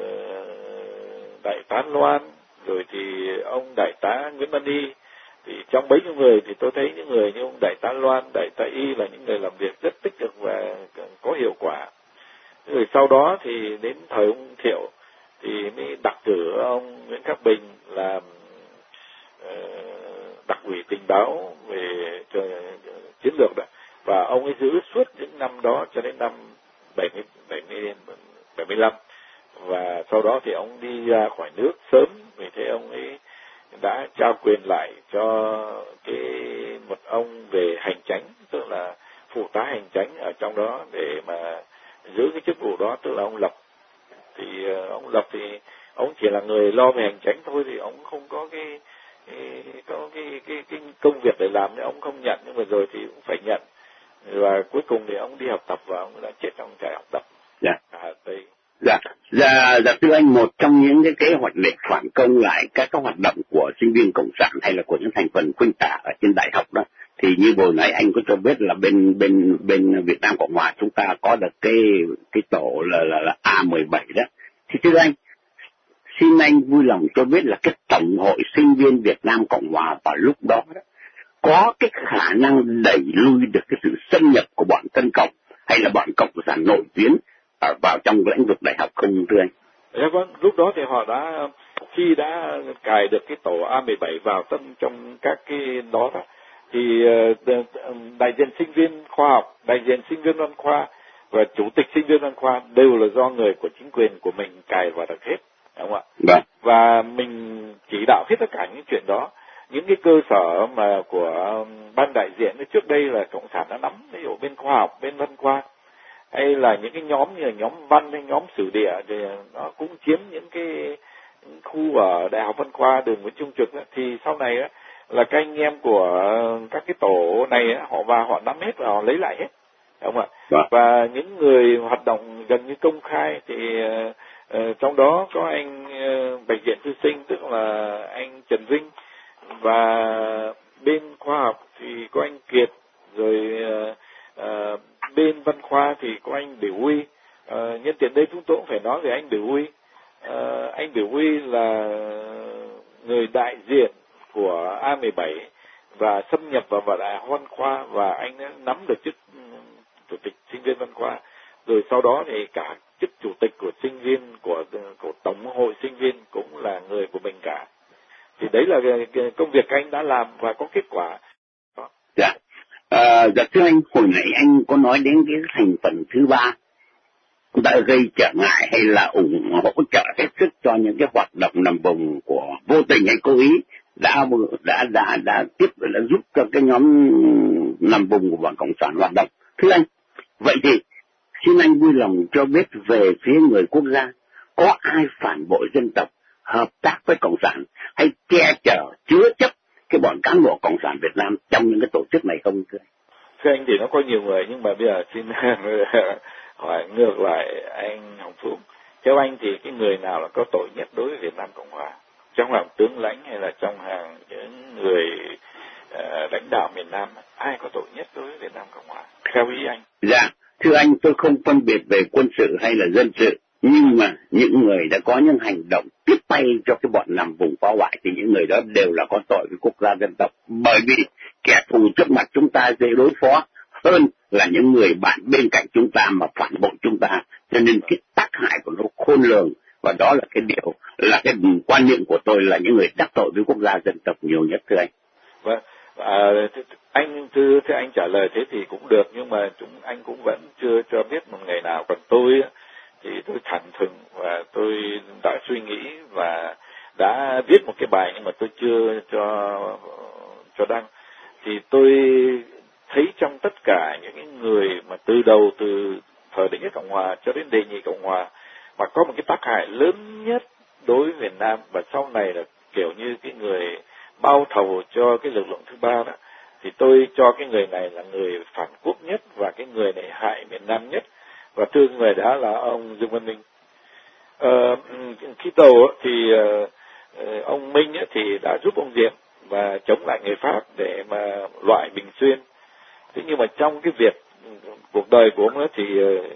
Đại tá Loan, rồi thì ông Đại tá Nguyễn Văn Y. Thì trong bấy nhiêu người thì tôi thấy những người như ông Đại tá Loan, Đại tá Y là những người làm việc rất tích cực và có hiệu quả. Rồi sau đó thì đến thời ông Thiệu thì mới đặc cử ông Nguyễn Khắc Bình làm uh, Đặc ủy tình báo về uh, chiến lược đó. Và ông ấy giữ suốt những năm đó cho đến năm bảy mươi, bảy mươi, bảy mươi lăm. Và sau đó thì ông đi ra khỏi nước sớm, vì thế ông ấy đã trao quyền lại cho cái một ông về hành chánh, tức là phụ tá hành chánh ở trong đó để mà giữ cái chức vụ đó, tức là ông Lập. Thì uh, ông Lập thì ông chỉ là người lo về hành chánh thôi, thì ông không có cái, cái có cái, cái cái công việc để làm, nên ông không nhận, nhưng mà rồi thì cũng phải nhận. Và cuối cùng thì ông đi học tập và ông đã chết trong trại học tập. Dạ. À, đây. Dạ, dạ, dạ thưa anh, một trong những cái kế hoạch để phản công lại các các hoạt động của sinh viên cộng sản hay là của những thành phần khuynh tả ở trên đại học đó, thì như vừa nãy anh có cho biết là bên bên bên Việt Nam Cộng Hòa chúng ta có được cái cái tổ là là, là A mười bảy đó. Thì thưa anh, xin anh vui lòng cho biết là cái tổng hội sinh viên Việt Nam Cộng Hòa vào lúc đó, đó có cái khả năng đẩy lui được cái sự xâm nhập của bọn Tân Cộng hay là bọn cộng sản nổi tiếng ở vào trong lĩnh vực đại học không thưa anh? Dạ vâng, lúc đó thì họ đã khi đã cài được cái tổ A mười bảy vào tâm trong các cái đó, đó thì đại diện sinh viên khoa học, đại diện sinh viên văn khoa và chủ tịch sinh viên văn khoa đều là do người của chính quyền của mình cài vào được hết, đúng không ạ? Vâng. Và mình chỉ đạo hết tất cả những chuyện đó. Những cái cơ sở mà của ban đại diện trước đây là cộng sản đã nắm, ví dụ bên khoa học, bên văn khoa, hay là những cái nhóm như là nhóm văn hay nhóm sử địa, thì nó cũng chiếm những cái khu ở Đại học Văn khoa đường Nguyễn Trung Trực đó. Thì sau này đó, là các anh em của các cái tổ này đó, họ vào họ nắm hết và họ lấy lại hết. Đúng không ạ? Và những người hoạt động gần như công khai thì uh, uh, trong đó có anh uh, Bạch Diện Thư Sinh, tức là anh Trần Vinh, và bên khoa học thì có anh Kiệt, rồi uh, uh, bên văn khoa thì có anh Biểu Huy. Uh, nhân tiện đây chúng tôi cũng phải nói về anh Biểu Huy. Uh, anh Biểu Huy là người đại diện của A mười bảy và xâm nhập vào vào đại văn khoa, và anh đã nắm được chức chủ tịch sinh viên văn khoa, rồi sau đó thì cả chức chủ tịch của sinh viên của, của tổng hội sinh viên cũng là người của mình cả. Thì đấy là công việc anh đã làm và có kết quả. Đó. Dạ, à, dạ thưa anh, hồi nãy anh có nói đến cái thành phần thứ ba đã gây trở ngại hay là ủng hỗ trợ hết sức cho những cái hoạt động nằm vùng của vô tình hay cố ý đã đã đã đã tiếp đã giúp cho cái nhóm nằm vùng của bọn cộng sản hoạt động. Thưa anh, vậy thì xin anh vui lòng cho biết về phía người quốc gia, có ai phản bội dân tộc, hợp tác với cộng sản hay che chở chứa chấp cái bọn cán bộ cộng sản Việt Nam trong những cái tổ chức này không thưa anh? Thưa anh thì nó có nhiều người, nhưng mà bây giờ xin hỏi ngược lại anh Hồng Phúc. Theo anh thì cái người nào là có tội nhất đối với Việt Nam Cộng Hòa, trong hàng tướng lãnh hay là trong hàng những người uh, lãnh đạo miền Nam, ai có tội nhất đối với Việt Nam Cộng Hòa theo ý anh? Dạ, thưa anh, tôi không phân biệt về quân sự hay là dân sự, nhưng mà những người đã có những hành động tiếp tay cho cái bọn nằm vùng phá hoại thì những người đó đều là có tội với quốc gia dân tộc, bởi vì kẻ thù trước mặt chúng ta dễ đối phó hơn là những người bạn bên cạnh chúng ta mà phản bội chúng ta, cho nên cái tác hại của nó khôn lường, và đó là cái điều, là cái quan niệm của tôi là những người đắc tội với quốc gia dân tộc nhiều nhất thưa anh. Vâng, à, anh thưa, thưa anh trả lời thế thì cũng được, nhưng mà chúng anh cũng vẫn chưa cho biết một ngày nào. Còn tôi thì tôi thẳng thừng và tôi đã suy nghĩ và đã viết một cái bài nhưng mà tôi chưa cho cho đăng. Thì tôi thấy trong tất cả những người mà từ đầu, từ thời đệ nhất Cộng Hòa cho đến đề nhị Cộng Hòa, mà có một cái tác hại lớn nhất đối với Việt Nam, và sau này là kiểu như cái người bao thầu cho cái lực lượng thứ ba đó, thì tôi cho cái người này là người phản quốc nhất và cái người này hại miền Nam nhất, và thưa người đó là ông Dương Văn Minh. Ờ, khi đầu thì uh, ông Minh thì đã giúp ông Diệm và chống lại người Pháp để mà loại Bình Xuyên. Thế nhưng mà trong cái việc cuộc đời của ông ấy thì uh,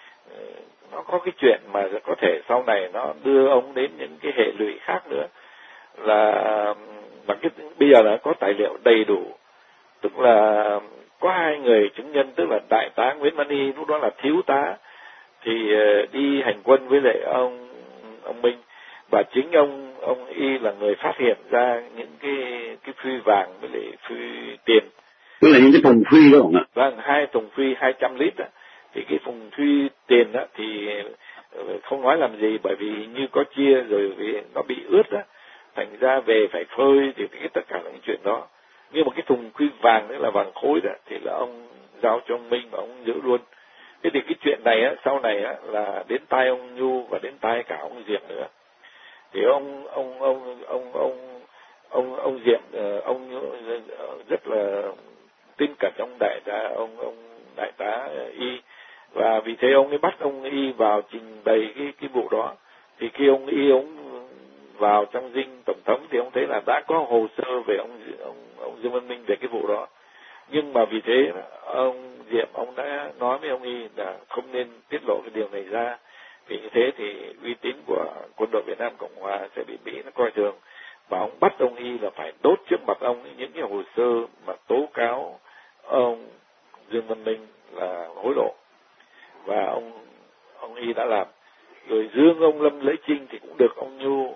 nó có cái chuyện mà có thể sau này nó đưa ông đến những cái hệ lụy khác nữa, là mà cái bây giờ là có tài liệu đầy đủ, tức là có hai người chứng nhân, tức là đại tá Nguyễn Văn Y lúc đó là thiếu tá thì uh, đi hành quân với lại ông ông Minh, và chính ông ông Y là người phát hiện ra những cái cái phi vàng với lại phi tiền, tức là những cái thùng phi đó không ạ? Vâng, hai thùng phi hai trăm lít đó. Thì cái thùng phi tiền đó thì không nói làm gì, bởi vì như có chia rồi vì nó bị ướt đó, thành ra về phải phơi, thì cái tất cả là những chuyện đó. Nhưng mà cái thùng phi vàng nữa là vàng khối đó thì là ông giao cho ông Minh và ông giữ luôn. Thế thì cái chuyện này á, sau này á, là đến tai ông Nhu và đến tai cả ông Diệm nữa. Thì ông ông ông ông ông ông ông Diệm ông rất là tin cẩn ông đại tá ông ông đại tá Y, và vì thế ông ấy bắt ông Y vào trình bày cái cái vụ đó. Thì khi ông Y ông vào trong dinh tổng thống thì ông thấy là đã có hồ sơ về ông ông ông Dương Văn Minh về cái vụ đó, nhưng mà vì thế ông Diệm ông đã nói với ông Y là không nên tiết lộ cái điều này ra, vì như thế thì uy tín của quân đội Việt Nam Cộng Hòa sẽ bị Mỹ nó coi thường, và ông bắt ông Y là phải đốt trước mặt ông những cái hồ sơ mà tố cáo ông Dương Văn Minh là hối lộ, và ông ông Y đã làm. Rồi dương ông Lâm Lễ Trinh thì cũng được ông Nhu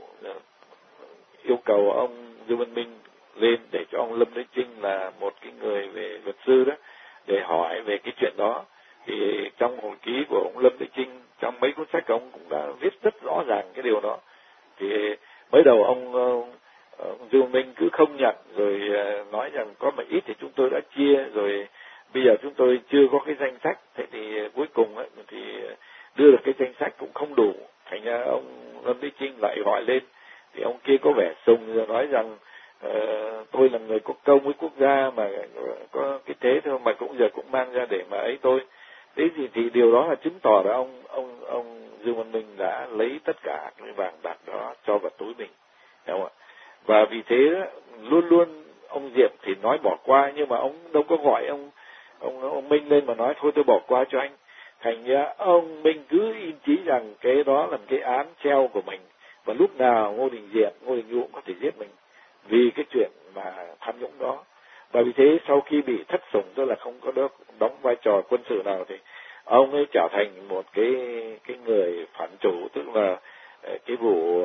yêu cầu ông Dương Văn Minh lên để cho ông Lâm Lễ Trinh là một cái người về luật sư đó để hỏi về cái chuyện đó. Thì trong hồi ký của ông Lâm Lễ Trinh, trong mấy cuốn sách ông cũng đã viết rất rõ ràng cái điều đó. Thì mới đầu ông, ông, ông Dương Minh cứ không nhận, rồi nói rằng có một ít thì chúng tôi đã chia, rồi bây giờ chúng tôi chưa có cái danh sách. Thế thì cuối cùng ấy, thì đưa được cái danh sách cũng không đủ, thành ra ông Lâm Lễ Trinh lại gọi lên. Thì ông kia có vẻ sùng, rồi nói rằng uh, tôi là người có công với quốc gia mà có cái thế thôi mà cũng giờ cũng mang ra để mà ấy tôi. Thế thì, thì điều đó là chứng tỏ là ông ông ông Dương Văn Minh đã lấy tất cả cái vàng bạc đó cho vào túi mình, hiểu không ạ? Và vì thế luôn luôn ông Diệm thì nói bỏ qua, nhưng mà ông đâu có gọi ông ông ông Minh lên mà nói thôi tôi bỏ qua cho anh. Thành ra ông Minh cứ yên chí rằng cái đó là một cái án treo của mình, và lúc nào Ngô Đình Diệm, Ngô Đình Nhu cũng có thể giết mình vì cái chuyện mà tham nhũng đó. Và vì thế sau khi bị thất sủng, tức là không có được đóng vai trò quân sự nào, thì ông ấy trở thành một cái cái người phản chủ, tức là cái vụ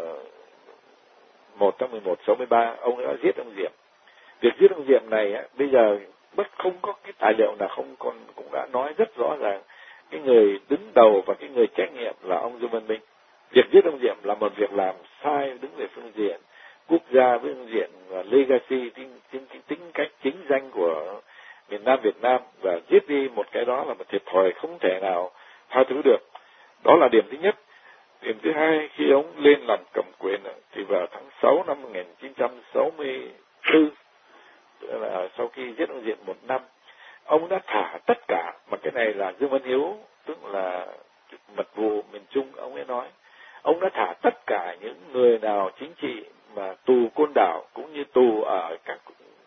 một tháng mười một sáu mươi ba ông ấy đã giết ông Diệm. Việc giết ông Diệm này á, bây giờ bất không có cái tài liệu nào không còn cũng đã nói rất rõ ràng cái người đứng đầu và cái người trách nhiệm là ông Dương Văn Minh. Việc giết ông Diệm là một việc làm sai đứng về phương diện quốc gia, với phương diện legacy, tính, tính, tính, tính cách chính danh của miền Nam Việt Nam, và giết đi một cái đó là một thiệt thòi không thể nào tha thứ được. Đó là điểm thứ nhất. Điểm thứ hai, khi ông lên làm cầm quyền thì vào tháng sáu năm một nghìn chín trăm sáu mươi tư, là sau khi giết ông Diệm một năm, ông đã thả tất cả, mà cái này là Dương Văn Hiếu, tức là mật vụ miền Trung, ông ấy nói, ông đã thả tất cả những người nào chính trị mà tù Côn Đảo cũng như tù ở các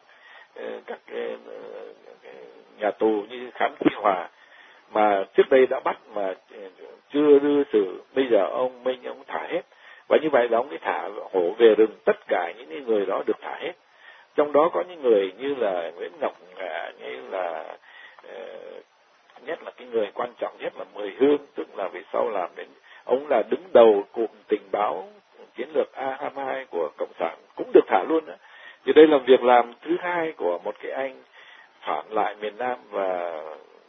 các cái, cái nhà tù như Khám Quy Hòa mà trước đây đã bắt mà chưa đưa xử, bây giờ ông Minh ông thả hết. Và như vậy là ông ấy thả hổ về rừng, tất cả những người đó được thả hết. Trong đó có những người như là Nguyễn Ngọc Ngà, như là uh, nhất là cái người quan trọng nhất là Mười Hương, tức là về sau làm đến ông là đứng đầu cụm tình báo chiến lược A hai mươi hai của Cộng sản, cũng được thả luôn đó. Thì đây là việc làm thứ hai của một cái anh phản lại miền Nam và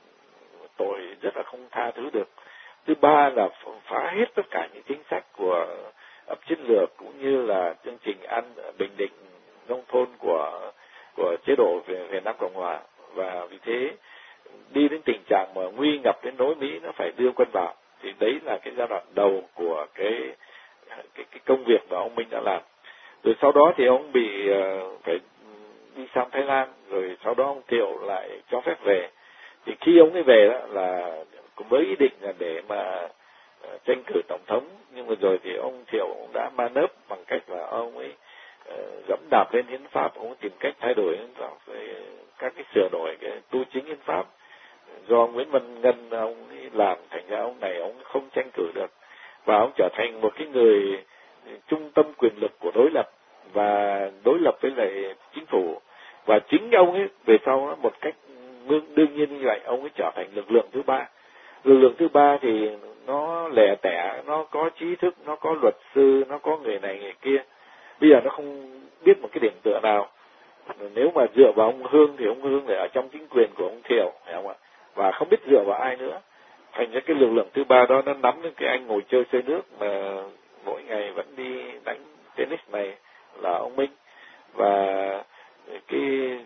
tội rất là không tha thứ được. Thứ ba là phá hết tất cả những chính sách của ấp chiến lược cũng như là chương trình ăn bình định nông thôn của của chế độ về Việt Nam Cộng Hòa, và vì thế đi đến tình trạng mà nguy ngập đến nỗi Mỹ nó phải đưa quân vào. Thì đấy là cái giai đoạn đầu của cái cái, cái công việc mà ông Minh đã làm. Rồi sau đó thì ông bị uh, phải đi sang Thái Lan, rồi sau đó ông Thiệu lại cho phép về. Thì khi ông ấy về đó là cũng với ý định là để mà uh, tranh cử tổng thống, nhưng mà rồi thì ông Thiệu cũng đã ma nớp bằng cách là ông ấy uh, dẫm đạp lên hiến pháp, ông ấy tìm cách thay đổi hiến pháp, các cái sửa đổi cái tu chính hiến pháp do Nguyễn Văn Ngân ông ấy làm, thành ra ông này ông không tranh cử được, và ông trở thành một cái người trung tâm quyền lực của đối lập và đối lập với lại chính phủ. Và chính ông ấy về sau đó, một cách đương nhiên như vậy, ông ấy trở thành lực lượng thứ ba. Lực lượng thứ ba thì nó lẻ tẻ, nó có trí thức, nó có luật sư, nó có người này người kia. Bây giờ nó không biết một cái điểm tựa nào. Nếu mà dựa vào ông Hương thì ông Hương lại ở trong chính quyền của ông Thiệu, phải không ạ? Và không biết dựa vào ai nữa. Thành ra cái lực lượng thứ ba đó nó nắm đến cái anh ngồi chơi xe nước mà mỗi ngày vẫn đi đánh tennis này là ông Minh. Và cái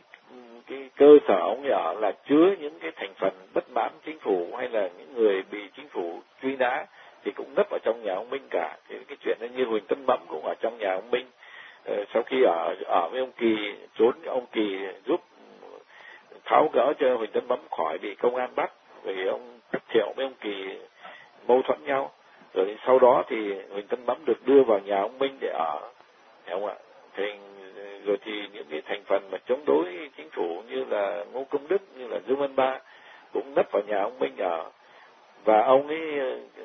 cái cơ sở ông ấy ở là chứa những cái thành phần bất mãn chính phủ hay là những người bị chính phủ truy nã thì cũng nấp ở trong nhà ông Minh cả. Thì cái chuyện đó như Huỳnh Tấn Mẫm cũng ở trong nhà ông Minh. Ờ, sau khi ở ở với ông Kỳ, trốn ông Kỳ giúp tháo gỡ cho Huỳnh Tấn Mẫm khỏi bị công an bắt, vì ông Thiệu với ông Kỳ mâu thuẫn nhau. Rồi sau đó thì Huỳnh Tấn Mẫm được đưa vào nhà ông Minh để ở, hiểu không ạ? Thì rồi thì những cái thành phần mà chống đối chính phủ như là Ngô Công Đức, như là Dương Văn Ba cũng nấp vào nhà ông Minh ở. Và ông ấy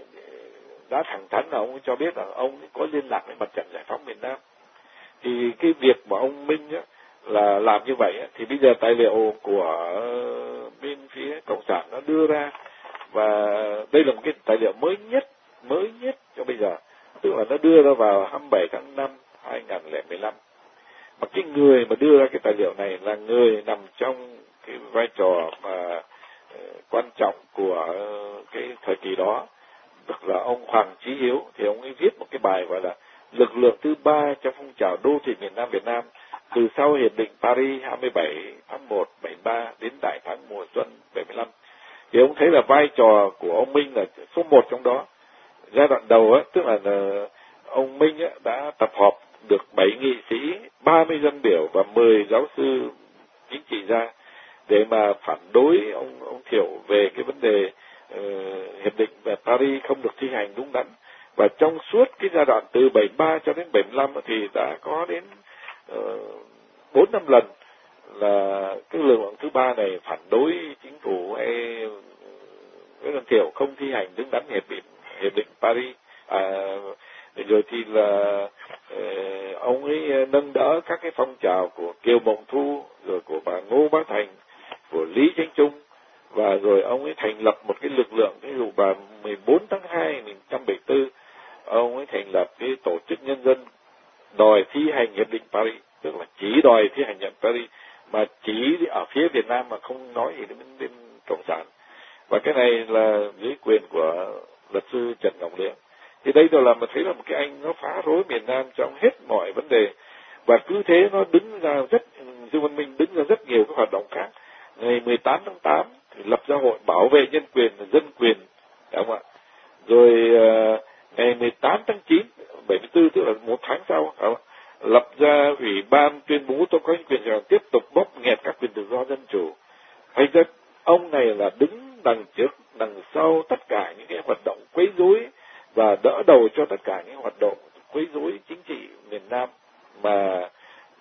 đã thẳng thắn là ông ấy cho biết là ông ấy có liên lạc với Mặt trận Giải phóng miền Nam. Thì cái việc mà ông Minh á, là làm như vậy á, thì bây giờ tài liệu của bên phía Cộng sản nó đưa ra, và đây là một cái tài liệu mới nhất mới nhất cho bây giờ, tức là nó đưa ra vào hai mươi bảy tháng năm hai nghìn không trăm mười lăm. Mà cái người mà đưa ra cái tài liệu này là người nằm trong cái vai trò mà uh, quan trọng của uh, cái thời kỳ đó, tức là ông Hoàng Chí Hiếu. Thì ông ấy viết một cái bài gọi là lực lượng thứ ba trong phong trào đô thị miền Nam Việt Nam từ sau hiệp định Paris hai mươi bảy tháng một bảy mươi ba đến đại thắng mùa xuân bảy mươi lăm. Thì ông thấy là vai trò của ông Minh là số một trong đó. Giai đoạn đầu á, tức là, là ông Minh á, đã tập hợp được bảy nghị sĩ, ba mươi dân biểu và mười giáo sư chính trị gia để mà phản đối ông ông Thiệu về cái vấn đề uh, hiệp định về Paris không được thi hành đúng đắn. Và trong suốt cái giai đoạn từ bảy mươi ba cho đến bảy mươi lăm thì đã có đến bốn uh, năm lần là cái lực lượng thứ ba này phản đối chính phủ hay với ông Thiệu không thi hành đúng đắn hiệp định hiệp định Paris. À, rồi thì là uh, ông ấy nâng đỡ các cái phong trào của Kiều Mộng Thu, rồi của bà Ngô Bá Thành, của Lý Chánh Trung, và rồi ông ấy thành lập một cái lực lượng, ví dụ vào mười bốn tháng hai năm một nghìn chín trăm bảy mươi tư ông ấy thành lập cái tổ chức nhân dân đòi thi hành hiệp định Paris, tức là chỉ đòi thi hành hiệp định Paris mà chỉ ở phía Việt Nam mà không nói gì đến, đến cộng sản. Và cái này là dưới quyền của luật sư Trần Ngọc Liễu. Thì đây là mà thấy là một cái anh nó phá rối miền Nam trong hết mọi vấn đề, và cứ thế nó đứng ra rất, Dương Văn Minh đứng ra rất nhiều các hoạt động khác. Ngày mười tám tháng tám thì lập ra hội bảo vệ nhân quyền và dân quyền, đúng không ạ? Rồi uh, ngày mười tám tháng chín bảy mươi tư, tức là một tháng sau, lập ra ủy ban tuyên bố tôn có nhân quyền và tiếp tục bóp nghẹt các quyền tự do dân chủ. Hay rất ông này là đứng đằng trước đằng sau tất cả những cái hoạt động quấy rối và đỡ đầu cho tất cả những hoạt động quấy rối chính trị miền Nam mà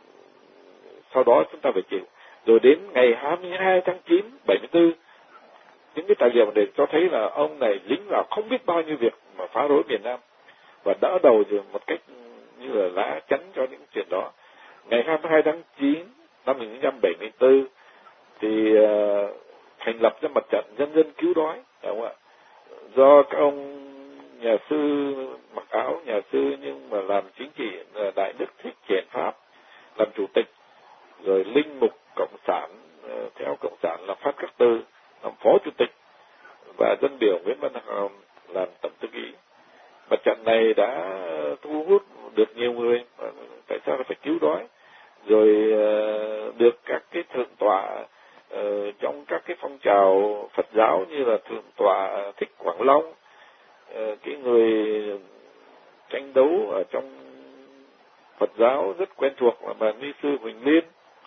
sau đó chúng ta phải chịu. Rồi đến ngày hai mươi hai tháng chín bảy mươi tư, những cái tài liệu để cho thấy là ông này dính vào không biết bao nhiêu việc mà phá rối miền Nam và đỡ đầu rồi một cách như là lá chắn cho những chuyện đó. Ngày hai mươi hai tháng chín năm một nghìn chín trăm bảy mươi tư thì uh, thành lập ra mặt trận nhân dân cứu đói, đúng không ạ? Do các ông nhà sư mặc áo nhà sư nhưng mà làm chính trị là Đại Đức Thích Hiển Pháp làm chủ tịch, rồi linh mục cộng sản uh, theo cộng sản là Phát Khắc Tư làm phó chủ tịch, và dân biểu Nguyễn Văn Hòm làm tổng thư ký. Mặt trận này đã thu hút được nhiều người. Tại sao là phải cứu đói? Rồi uh, được các cái thượng tọa uh, trong các cái phong trào Phật giáo như là thượng tọa Thích Quảng Long, uh, cái người tranh đấu ở trong Phật giáo rất quen thuộc là bà ni sư Huỳnh Liên,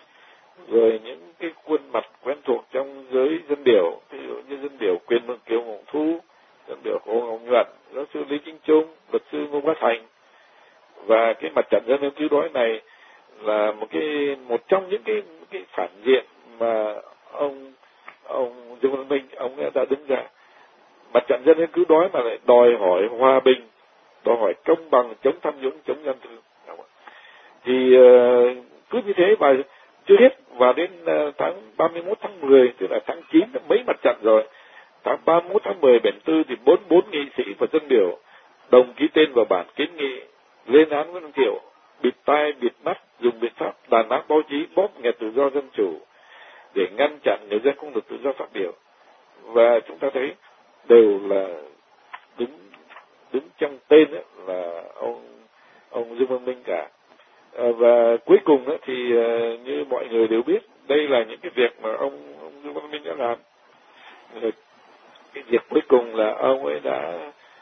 rồi những cái khuôn mặt quen thuộc trong giới dân biểu, ví dụ như dân biểu quyền Mộng Kiều Mộng Thu, dân biểu Hồ Ngọc Nhuận, giáo sư Lý Chánh Trung, luật sư Ngô Bá Thành. Và cái mặt trận dân dân cứu đói này là một cái một trong những cái cái phản diện mà ông ông Dương Văn Minh ông đã đứng ra. Mặt trận dân dân cứu đói mà lại đòi hỏi hòa bình, đòi hỏi công bằng, chống tham nhũng, chống gian thương. Thì uh, cứ như thế và chưa hết, và đến uh, tháng ba mươi mốt tháng mười, tức là tháng chín mấy mặt trận rồi, tháng ba mươi mốt tháng mười bảy mươi tư thì bốn mươi bốn nghị sĩ và dân biểu đồng ký tên vào bản kiến nghị lên án Nguyễn Văn Thiệu bịt tai bịt mắt, dùng biện pháp đàn áp báo chí, bóp nghẹt tự do dân chủ để ngăn chặn người dân không được tự do phát biểu. Và chúng ta thấy đều là đứng đứng trong tên ấy, là ông ông Dương Văn Minh cả. À, và cuối cùng ấy, thì uh, như mọi người đều biết, đây là những cái việc mà ông, ông Dương Văn Minh đã làm. Rồi, cái việc cuối cùng là ông ấy đã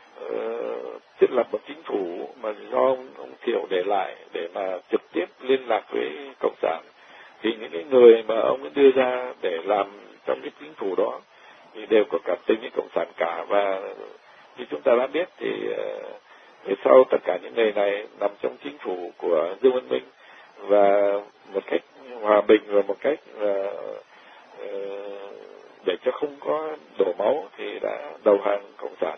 uh, thiết lập một chính phủ mà do ông, ông Thiệu để lại để mà trực tiếp liên lạc với cộng sản. Thì những cái người mà ông ấy đưa ra để làm trong cái chính phủ đó thì đều có cảm tình với cộng sản cả. Và như chúng ta đã biết thì uh, về sau tất cả những người này nằm trong chính phủ của Dương Văn Minh, và một cách hòa bình và một cách uh, uh, để cho không có đổ máu thì đã đầu hàng cộng sản.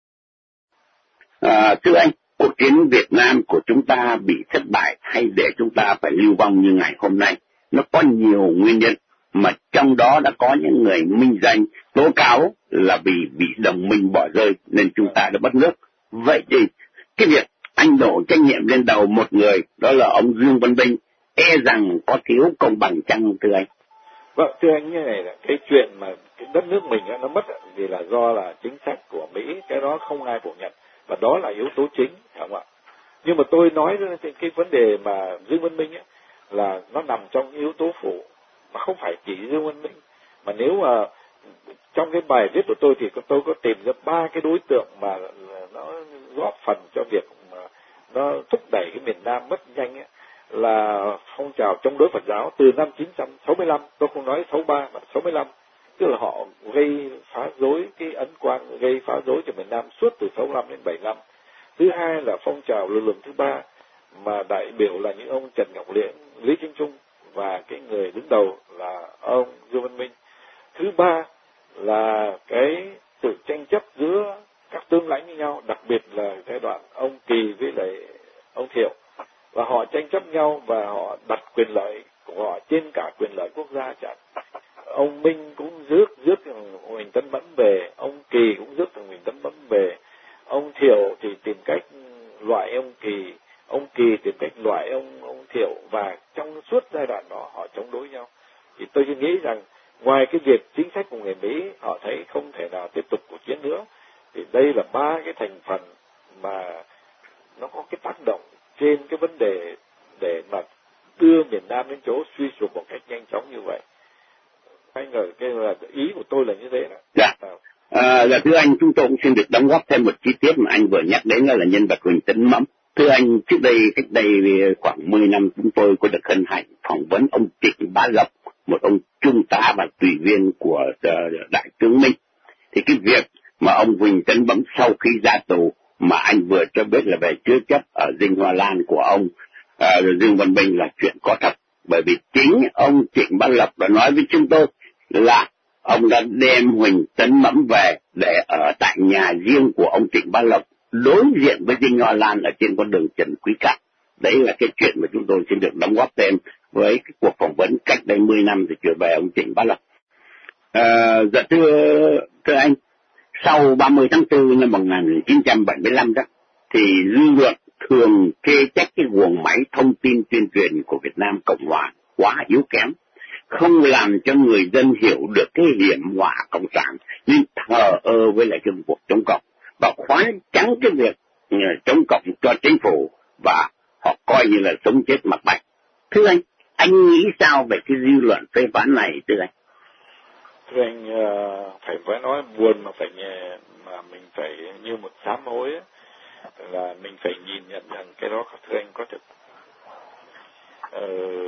À, thưa anh, cuộc chiến Việt Nam của chúng ta bị thất bại hay để chúng ta phải lưu vong như ngày hôm nay, nó có nhiều nguyên nhân, mà trong đó đã có những người minh danh tố cáo là vì bị đồng minh bỏ rơi nên chúng ta đã mất nước. Vậy thì cái việc anh đổ trách nhiệm lên đầu một người, đó là ông Dương Văn Minh, e rằng có thiếu công bằng chăng thưa anh? Vâng, thưa anh, như này là cái chuyện mà cái đất nước mình nó mất vì là do là chính sách của Mỹ, cái đó không ai phủ nhận, và đó là yếu tố chính, phải không ạ? Nhưng mà tôi nói cái, cái vấn đề mà Dương Văn Minh ấy, là nó nằm trong yếu tố phụ, mà không phải chỉ Dương Văn Minh. Mà nếu mà trong cái bài viết của tôi thì tôi có tìm ra ba cái đối tượng mà nó góp phần cho việc mà nó thúc đẩy cái miền Nam mất nhanh ấy, là phong trào chống đối Phật giáo từ năm chín trăm sáu mươi lăm, tôi không nói sáu ba mà sáu mươi lăm, tức là họ gây phá rối cái ấn quan, gây phá rối cho miền Nam suốt từ sáu mươi lăm đến bảy mươi lăm. Thứ hai là phong trào lực lượng thứ ba mà đại biểu là những ông Trần Ngọc Liễn, Lý Chính Trung và cái người đứng đầu là ông Dương Văn Minh. Thứ ba là cái sự tranh chấp giữa các tướng lãnh với nhau, đặc biệt là giai đoạn ông Kỳ với lại ông Thiệu, và họ tranh chấp nhau và họ đặt quyền lợi của họ trên cả quyền lợi quốc gia chẳng. Ông Minh cũng rước rước thằng Huỳnh Tấn Mẫn về, ông Kỳ cũng rước thằng Huỳnh Tấn Mẫn về, ông Thiệu thì tìm cách loại ông Kỳ, ông Kỳ tìm cách loại ông ông Thiệu, và trong suốt giai đoạn đó họ chống đối nhau. Thì tôi nghĩ rằng ngoài cái việc chính sách của người Mỹ họ thấy không thể nào tiếp tục cuộc chiến nữa, thì đây là ba cái thành phần mà nó có cái tác động trên cái vấn đề để mà đưa miền Nam đến chỗ suy sụp một cách nhanh chóng như vậy. Anh ở cái là ý của tôi là như thế đó. Dạ. À, là thưa anh, chúng tôi cũng xin được đóng góp thêm một chi tiết mà anh vừa nhắc đến là nhân vật Huỳnh Tấn Mẫn. Thưa anh, trước đây cách đây khoảng mười năm chúng tôi có được hân hạnh phỏng vấn ông Trịnh Bá Lộc, một ông trung tá và tùy viên của uh, đại tướng Minh. Thì cái việc mà ông Huỳnh Tấn Mẫn sau khi ra tù mà anh vừa cho biết là về chứa chấp ở Dinh Hoa Lan của ông uh, Dương Văn Minh là chuyện có thật, bởi vì chính ông Trịnh Bá Lộc đã nói với chúng tôi là ông đã đem Huỳnh Tấn Mẫn về để ở tại nhà riêng của ông Trịnh Bá Lộc đối diện với Dinh Hoa Lan ở trên con đường Trần Quý Cáp. Đấy là cái chuyện mà chúng tôi xin được đóng góp thêm với cái cuộc phỏng vấn cách đây mười năm thì trở về ông Trịnh Bá Lộc. À, dạ thưa, thưa anh, sau ba mươi tháng tư năm một nghìn chín trăm bảy mươi lăm đó, thì dư luận thường chê trách cái guồng máy thông tin tuyên truyền của Việt Nam Cộng Hòa quá yếu kém, không làm cho người dân hiểu được cái hiểm họa cộng sản, nhưng thờ ơ với lại cái cuộc chống cộng và khoán trắng cái việc chống cộng cho chính phủ, và họ coi như là sống chết mặc bạch. Thưa anh, anh nghĩ sao về cái dư luận phê phán này thưa anh? Thưa anh, phải phải nói buồn mà phải mà mình phải như một sám hối ấy, là mình phải nhìn nhận rằng cái đó thưa anh có thực. Ờ,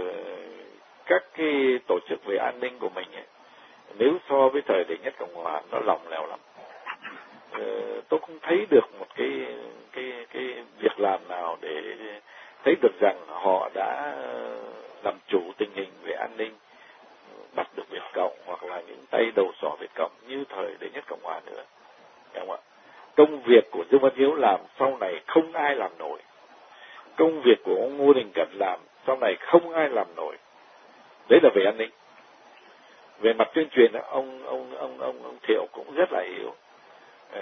các cái tổ chức về an ninh của mình ấy, nếu so với thời đệ nhất Cộng hòa nó lỏng lẻo lắm. Ờ, tôi không thấy được một cái cái cái việc làm nào để thấy được rằng họ đã làm chủ tình hình về an ninh, bắt được Việt Cộng hoặc là những tay đầu sỏ Việt Cộng như thời đệ nhất Cộng hòa nữa. Đúng không ạ? Công việc của Dương Văn Hiếu làm sau này không ai làm nổi. Công việc của ông Ngô Đình Cẩn làm sau này không ai làm nổi. Đấy là về an ninh. Về mặt tuyên truyền, ông ông ông ông, ông Thiệu cũng rất là yếu. Ờ,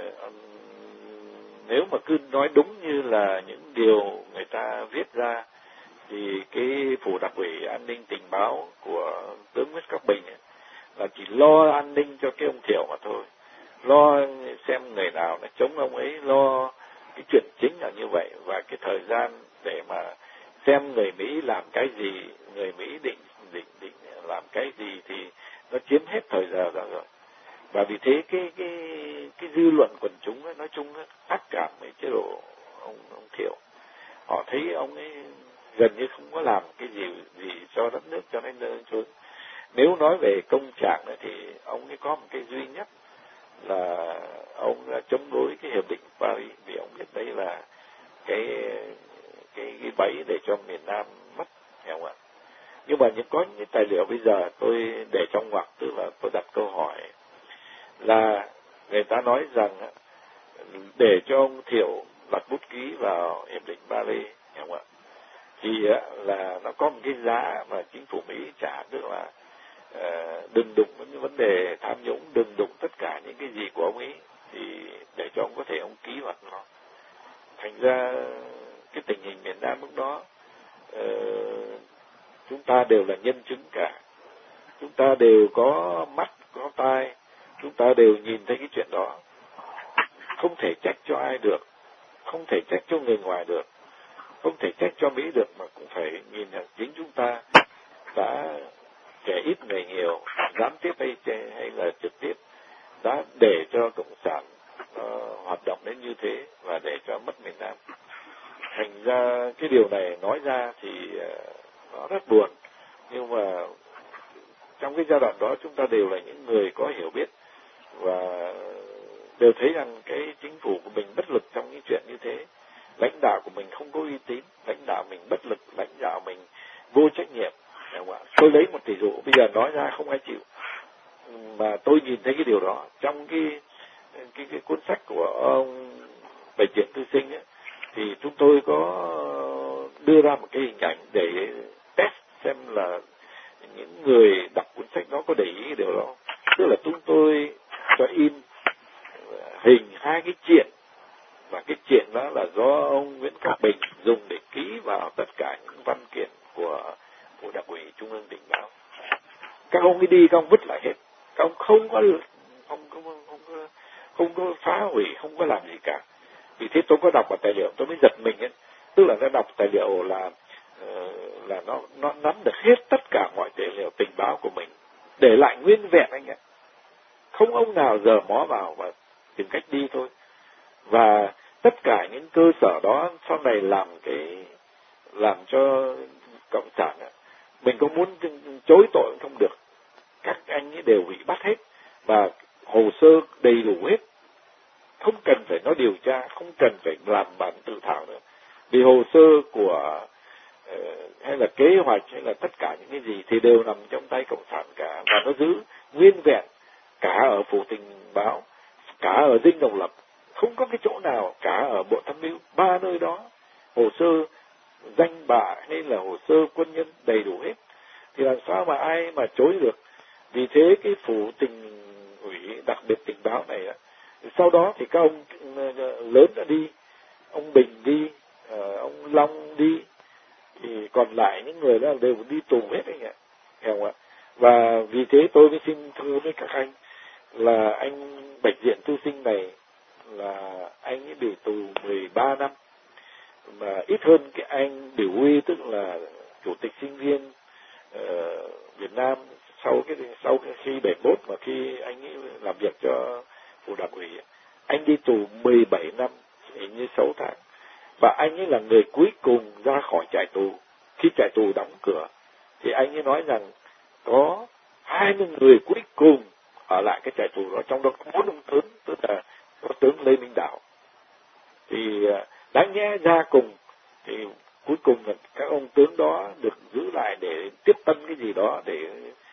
nếu mà cứ nói đúng như là những điều người ta viết ra, thì cái phủ đặc ủy an ninh tình báo của tướng Nguyễn Khắc Bình ấy, là chỉ lo an ninh cho cái ông Thiệu mà thôi, lo xem người nào là chống ông ấy, lo cái chuyện chính là như vậy. Và cái thời gian để mà xem người Mỹ làm cái gì, người Mỹ định định định làm cái gì thì nó chiếm hết thời giờ rồi. Và vì thế cái cái cái dư luận quần chúng ấy, nói chung ấy, ác cảm với chế độ ông ông Thiệu. Họ thấy ông ấy gần như không có làm cái gì gì cho đất nước, cho nên nơi trốn. Nếu nói về công trạng này, thì ông ấy có một cái duy nhất là ông đã chống đối cái hiệp định Paris, vì ông biết đấy là cái cái cái bẫy để cho miền Nam mất, hiểu không ạ? Nhưng mà những có những tài liệu bây giờ tôi để trong ngoặc, tức là tôi đặt câu hỏi là người ta nói rằng để cho ông Thiệu đặt bút ký vào hiệp định Paris, hiểu không ạ? Thì là nó có một cái giá mà chính phủ Mỹ trả, tức là uh, đừng đụng những vấn đề tham nhũng, đừng đụng tất cả những cái gì của ông ấy, thì để cho ông có thể ông ký vào nó. Thành ra cái tình hình miền Nam lúc đó uh, chúng ta đều là nhân chứng cả, chúng ta đều có mắt có tai, chúng ta đều nhìn thấy cái chuyện đó. Không thể trách cho ai được, không thể trách cho người ngoài được, không thể trách cho Mỹ được, mà cũng phải nhìn rằng chính chúng ta đã, kẻ ít người nhiều, gián tiếp hay, hay là trực tiếp, đã để cho cộng sản uh, hoạt động đến như thế và để cho mất miền Nam. Thành ra cái điều này nói ra thì nó rất buồn, nhưng mà trong cái giai đoạn đó chúng ta đều là những người có hiểu biết và đều thấy rằng cái chính phủ của mình bất lực trong những chuyện như thế, lãnh đạo của mình không có uy tín, lãnh đạo mình bất lực, lãnh đạo mình vô trách nhiệm. Tôi lấy một tỷ dụ, bây giờ nói ra không ai chịu, mà tôi nhìn thấy cái điều đó trong cái cái, cái cuốn sách của ông Bạch Diện Thư Sinh ấy, thì chúng tôi có đưa ra một cái hình ảnh để test xem là những người đọc cuốn sách đó có để ý điều đó. Tức là chúng tôi cho in hình hai cái chuyện, và cái chuyện đó là do ông Nguyễn Khắc Bình dùng để ký vào tất cả những văn kiện của của Đảng ủy Trung ương Tình báo. Các ông ấy đi, các ông vứt lại hết, các ông không có không có không có không có phá hủy, không có làm gì cả. Vì thế tôi có đọc vào tài liệu, tôi mới giật mình ấy. Tức là nó đọc tài liệu là uh, là nó nó nắm được hết tất cả mọi tài liệu tình báo của mình, để lại nguyên vẹn anh ạ. Không ông nào giờ mó vào và tìm cách đi thôi. Và tất cả những cơ sở đó sau này làm cái làm cho cộng sản ấy, mình có muốn chối tội cũng không được. Các anh ấy đều bị bắt hết và hồ sơ đầy đủ hết, không cần phải nói điều tra, không cần phải làm bản tự thảo nữa, vì hồ sơ của uh, hay là kế hoạch hay là tất cả những cái gì thì đều nằm trong tay cộng sản cả, và nó giữ nguyên vẹn cả ở phủ tình báo, cả ở dinh độc lập, không có cái chỗ nào, cả ở bộ tham mưu, ba nơi đó hồ sơ danh bạ hay là hồ sơ quân nhân đầy đủ hết, thì làm sao mà ai mà chối được. Vì thế cái phủ tình ủy đặc biệt tình báo này, sau đó thì các ông lớn đã đi, ông Bình đi, ông Long đi, thì còn lại những người đó đều đi tù hết anh ạ, hiểu không ạ? Và vì thế tôi mới xin thưa với các anh là anh Bạch Diện Thư Sinh này là anh ấy bị tù mười ba năm, mà ít hơn cái anh Biểu Huy, tức là chủ tịch sinh viên uh, Việt Nam sau cái sau khi bảy mốt mà khi anh ấy làm việc cho phủ Đảng ủy, anh đi tù mười bảy năm, hình như sáu tháng, và anh ấy là người cuối cùng ra khỏi trại tù. Khi trại tù đóng cửa thì anh ấy nói rằng có hai mươi người cuối cùng ở lại cái trại tù đó, trong đó có bốn ông tướng, tức là có tướng Lê Minh Đạo. Thì đáng nhẽ ra cùng thì cuối cùng là các ông tướng đó được giữ lại để tiếp tân cái gì đó để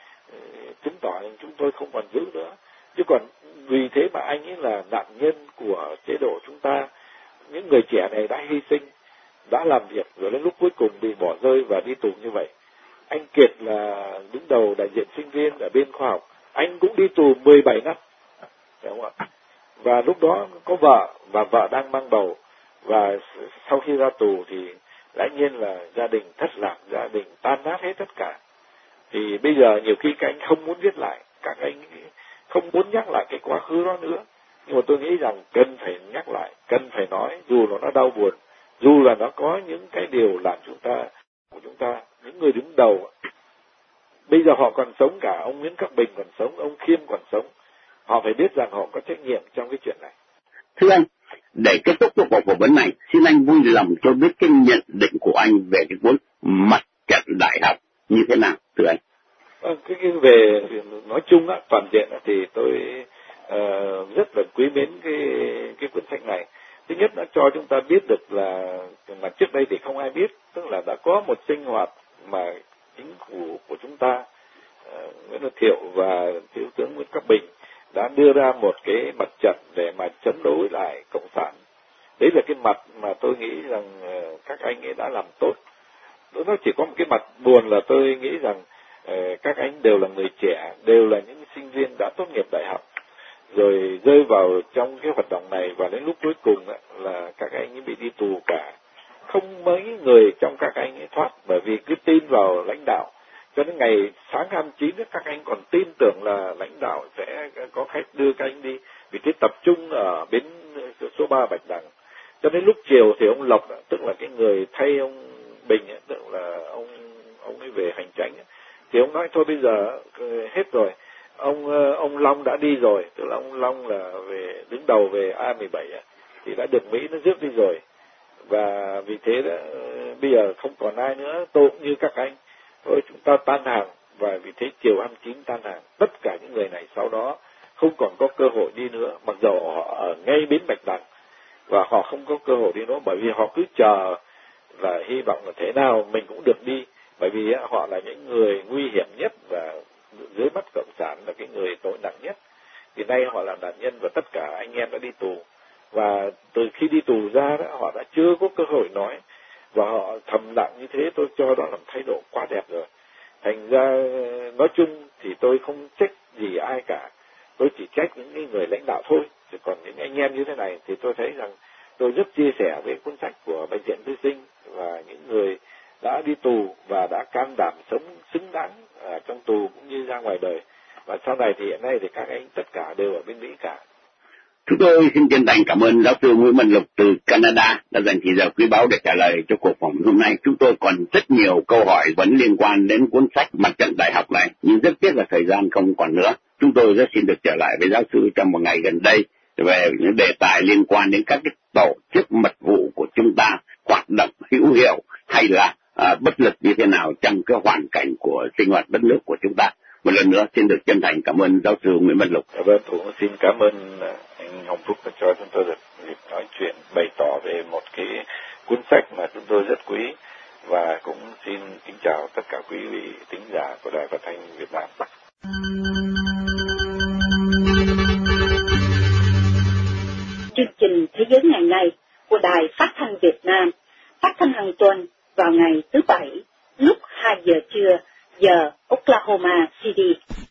uh, chứng tỏ rằng chúng tôi không còn giữ nữa. Chứ còn vì thế mà anh ấy là nạn nhân của chế độ chúng ta. Những người trẻ này đã hy sinh, đã làm việc, rồi đến lúc cuối cùng bị bỏ rơi và đi tù như vậy. Anh Kiệt là đứng đầu đại diện sinh viên ở bên khoa học, anh cũng đi tù mười bảy năm, đúng không ạ? Và lúc đó có vợ, và vợ đang mang bầu, và sau khi ra tù thì lẽ nhiên là gia đình thất lạc, gia đình tan nát hết tất cả. Thì bây giờ nhiều khi các anh không muốn viết lại, các anh không muốn nhắc lại cái quá khứ đó nữa, nhưng mà tôi nghĩ rằng cần phải nhắc lại, cần phải nói, dù là nó đau buồn, dù là nó có những cái điều làm chúng ta, của chúng ta, những người đứng đầu, bây giờ họ còn sống cả, ông Nguyễn Khắc Bình còn sống, ông Khiêm còn sống, họ phải biết rằng họ có trách nhiệm trong cái chuyện này. Thưa anh, để kết thúc cuộc phỏng vấn này, xin anh vui lòng cho biết cái nhận định của anh về cái cuốn Mặt trận đại học như thế nào, thưa anh? Cái, cái về nói chung á, toàn diện á, thì tôi uh, rất là quý mến cái cái cuốn sách này. Thứ nhất, nó cho chúng ta biết được là mà trước đây thì không ai biết, tức là đã có một sinh hoạt mà chính phủ của chúng ta, uh, Nguyễn Văn Thiệu và thiếu tướng Nguyễn Khắc Bình đã đưa ra một cái mặt trận để mà chống đối lại cộng sản. Đấy là cái mặt mà tôi nghĩ rằng uh, các anh ấy đã làm tốt. Nó chỉ có một cái mặt buồn là tôi nghĩ rằng uh, các anh đều là người trẻ, đều là những sinh viên đã tốt nghiệp đại học, rồi rơi vào trong cái hoạt động này, và đến lúc cuối cùng uh, là các anh ấy bị đi tù cả. Không mấy người trong các anh ấy thoát, bởi vì cứ tin vào lãnh đạo. Cho đến ngày sáng hai mươi chín các anh còn tin tưởng là lãnh đạo sẽ có khách đưa các anh đi, vì thế tập trung ở bến số ba Bạch Đằng. Cho đến lúc chiều thì ông Lộc, tức là cái người thay ông Bình, tức là ông ông ấy về hành chánh, thì ông nói thôi bây giờ hết rồi, ông ông Long đã đi rồi, tức là ông Long là về đứng đầu về A mười bảy thì đã được Mỹ nó rước đi rồi. Và vì thế đó, bây giờ không còn ai nữa, tôi cũng như các anh, thôi chúng ta tan hàng, và vì thế chiều hai mươi chín tan hàng. Tất cả những người này sau đó không còn có cơ hội đi nữa, mặc dù họ ở ngay bến Bạch Đằng, và họ không có cơ hội đi nữa, bởi vì họ cứ chờ và hy vọng là thế nào mình cũng được đi, bởi vì họ là những người nguy hiểm nhất và dưới mắt cộng sản là cái người tội nặng nhất. Thì nay họ là nạn nhân và tất cả anh em đã đi tù, và từ khi đi tù ra đó họ đã chưa có cơ hội nói, và họ thầm lặng như thế. Tôi cho đó là một thái độ quá đẹp rồi. Thành ra nói chung thì tôi không trách gì ai cả, tôi chỉ trách những người lãnh đạo thôi. Chứ còn những anh em như thế này thì tôi thấy rằng tôi rất chia sẻ với cuốn sách của Bệnh viện Thư Sinh, và những người đã đi tù và đã can đảm sống xứng đáng ở trong tù cũng như ra ngoài đời. Và sau này thì hiện nay thì các anh tất cả đều ở bên Mỹ cả. Chúng tôi xin chân thành cảm ơn giáo sư Nguyễn Văn Lục từ Canada đã dành thời giờ quý báu để trả lời cho cuộc phỏng vấn hôm nay. Chúng tôi còn rất nhiều câu hỏi vẫn liên quan đến cuốn sách Mặt trận Đại học này, nhưng rất tiếc là thời gian không còn nữa. Chúng tôi rất xin được trở lại với giáo sư trong một ngày gần đây về những đề tài liên quan đến các cái tổ chức mật vụ của chúng ta hoạt động hữu hiệu hay là à, bất lực như thế nào trong cái hoàn cảnh của sinh hoạt đất nước của chúng ta. Một lần nữa xin được chân thành cảm ơn giáo sư Nguyễn Văn Lục. Vâng, cũng xin cảm ơn anh Hồng Phúc đã cho chúng tôi được dịp nói chuyện, bày tỏ về một cái cuốn sách mà chúng tôi rất quý, và cũng xin kính chào tất cả quý vị thính giả của Đài Phát thanh Việt Nam. Chương trình Thế giới ngày nay của Đài Phát thanh Việt Nam phát thanh hàng tuần vào ngày thứ Bảy lúc hai giờ trưa giờ Oklahoma City.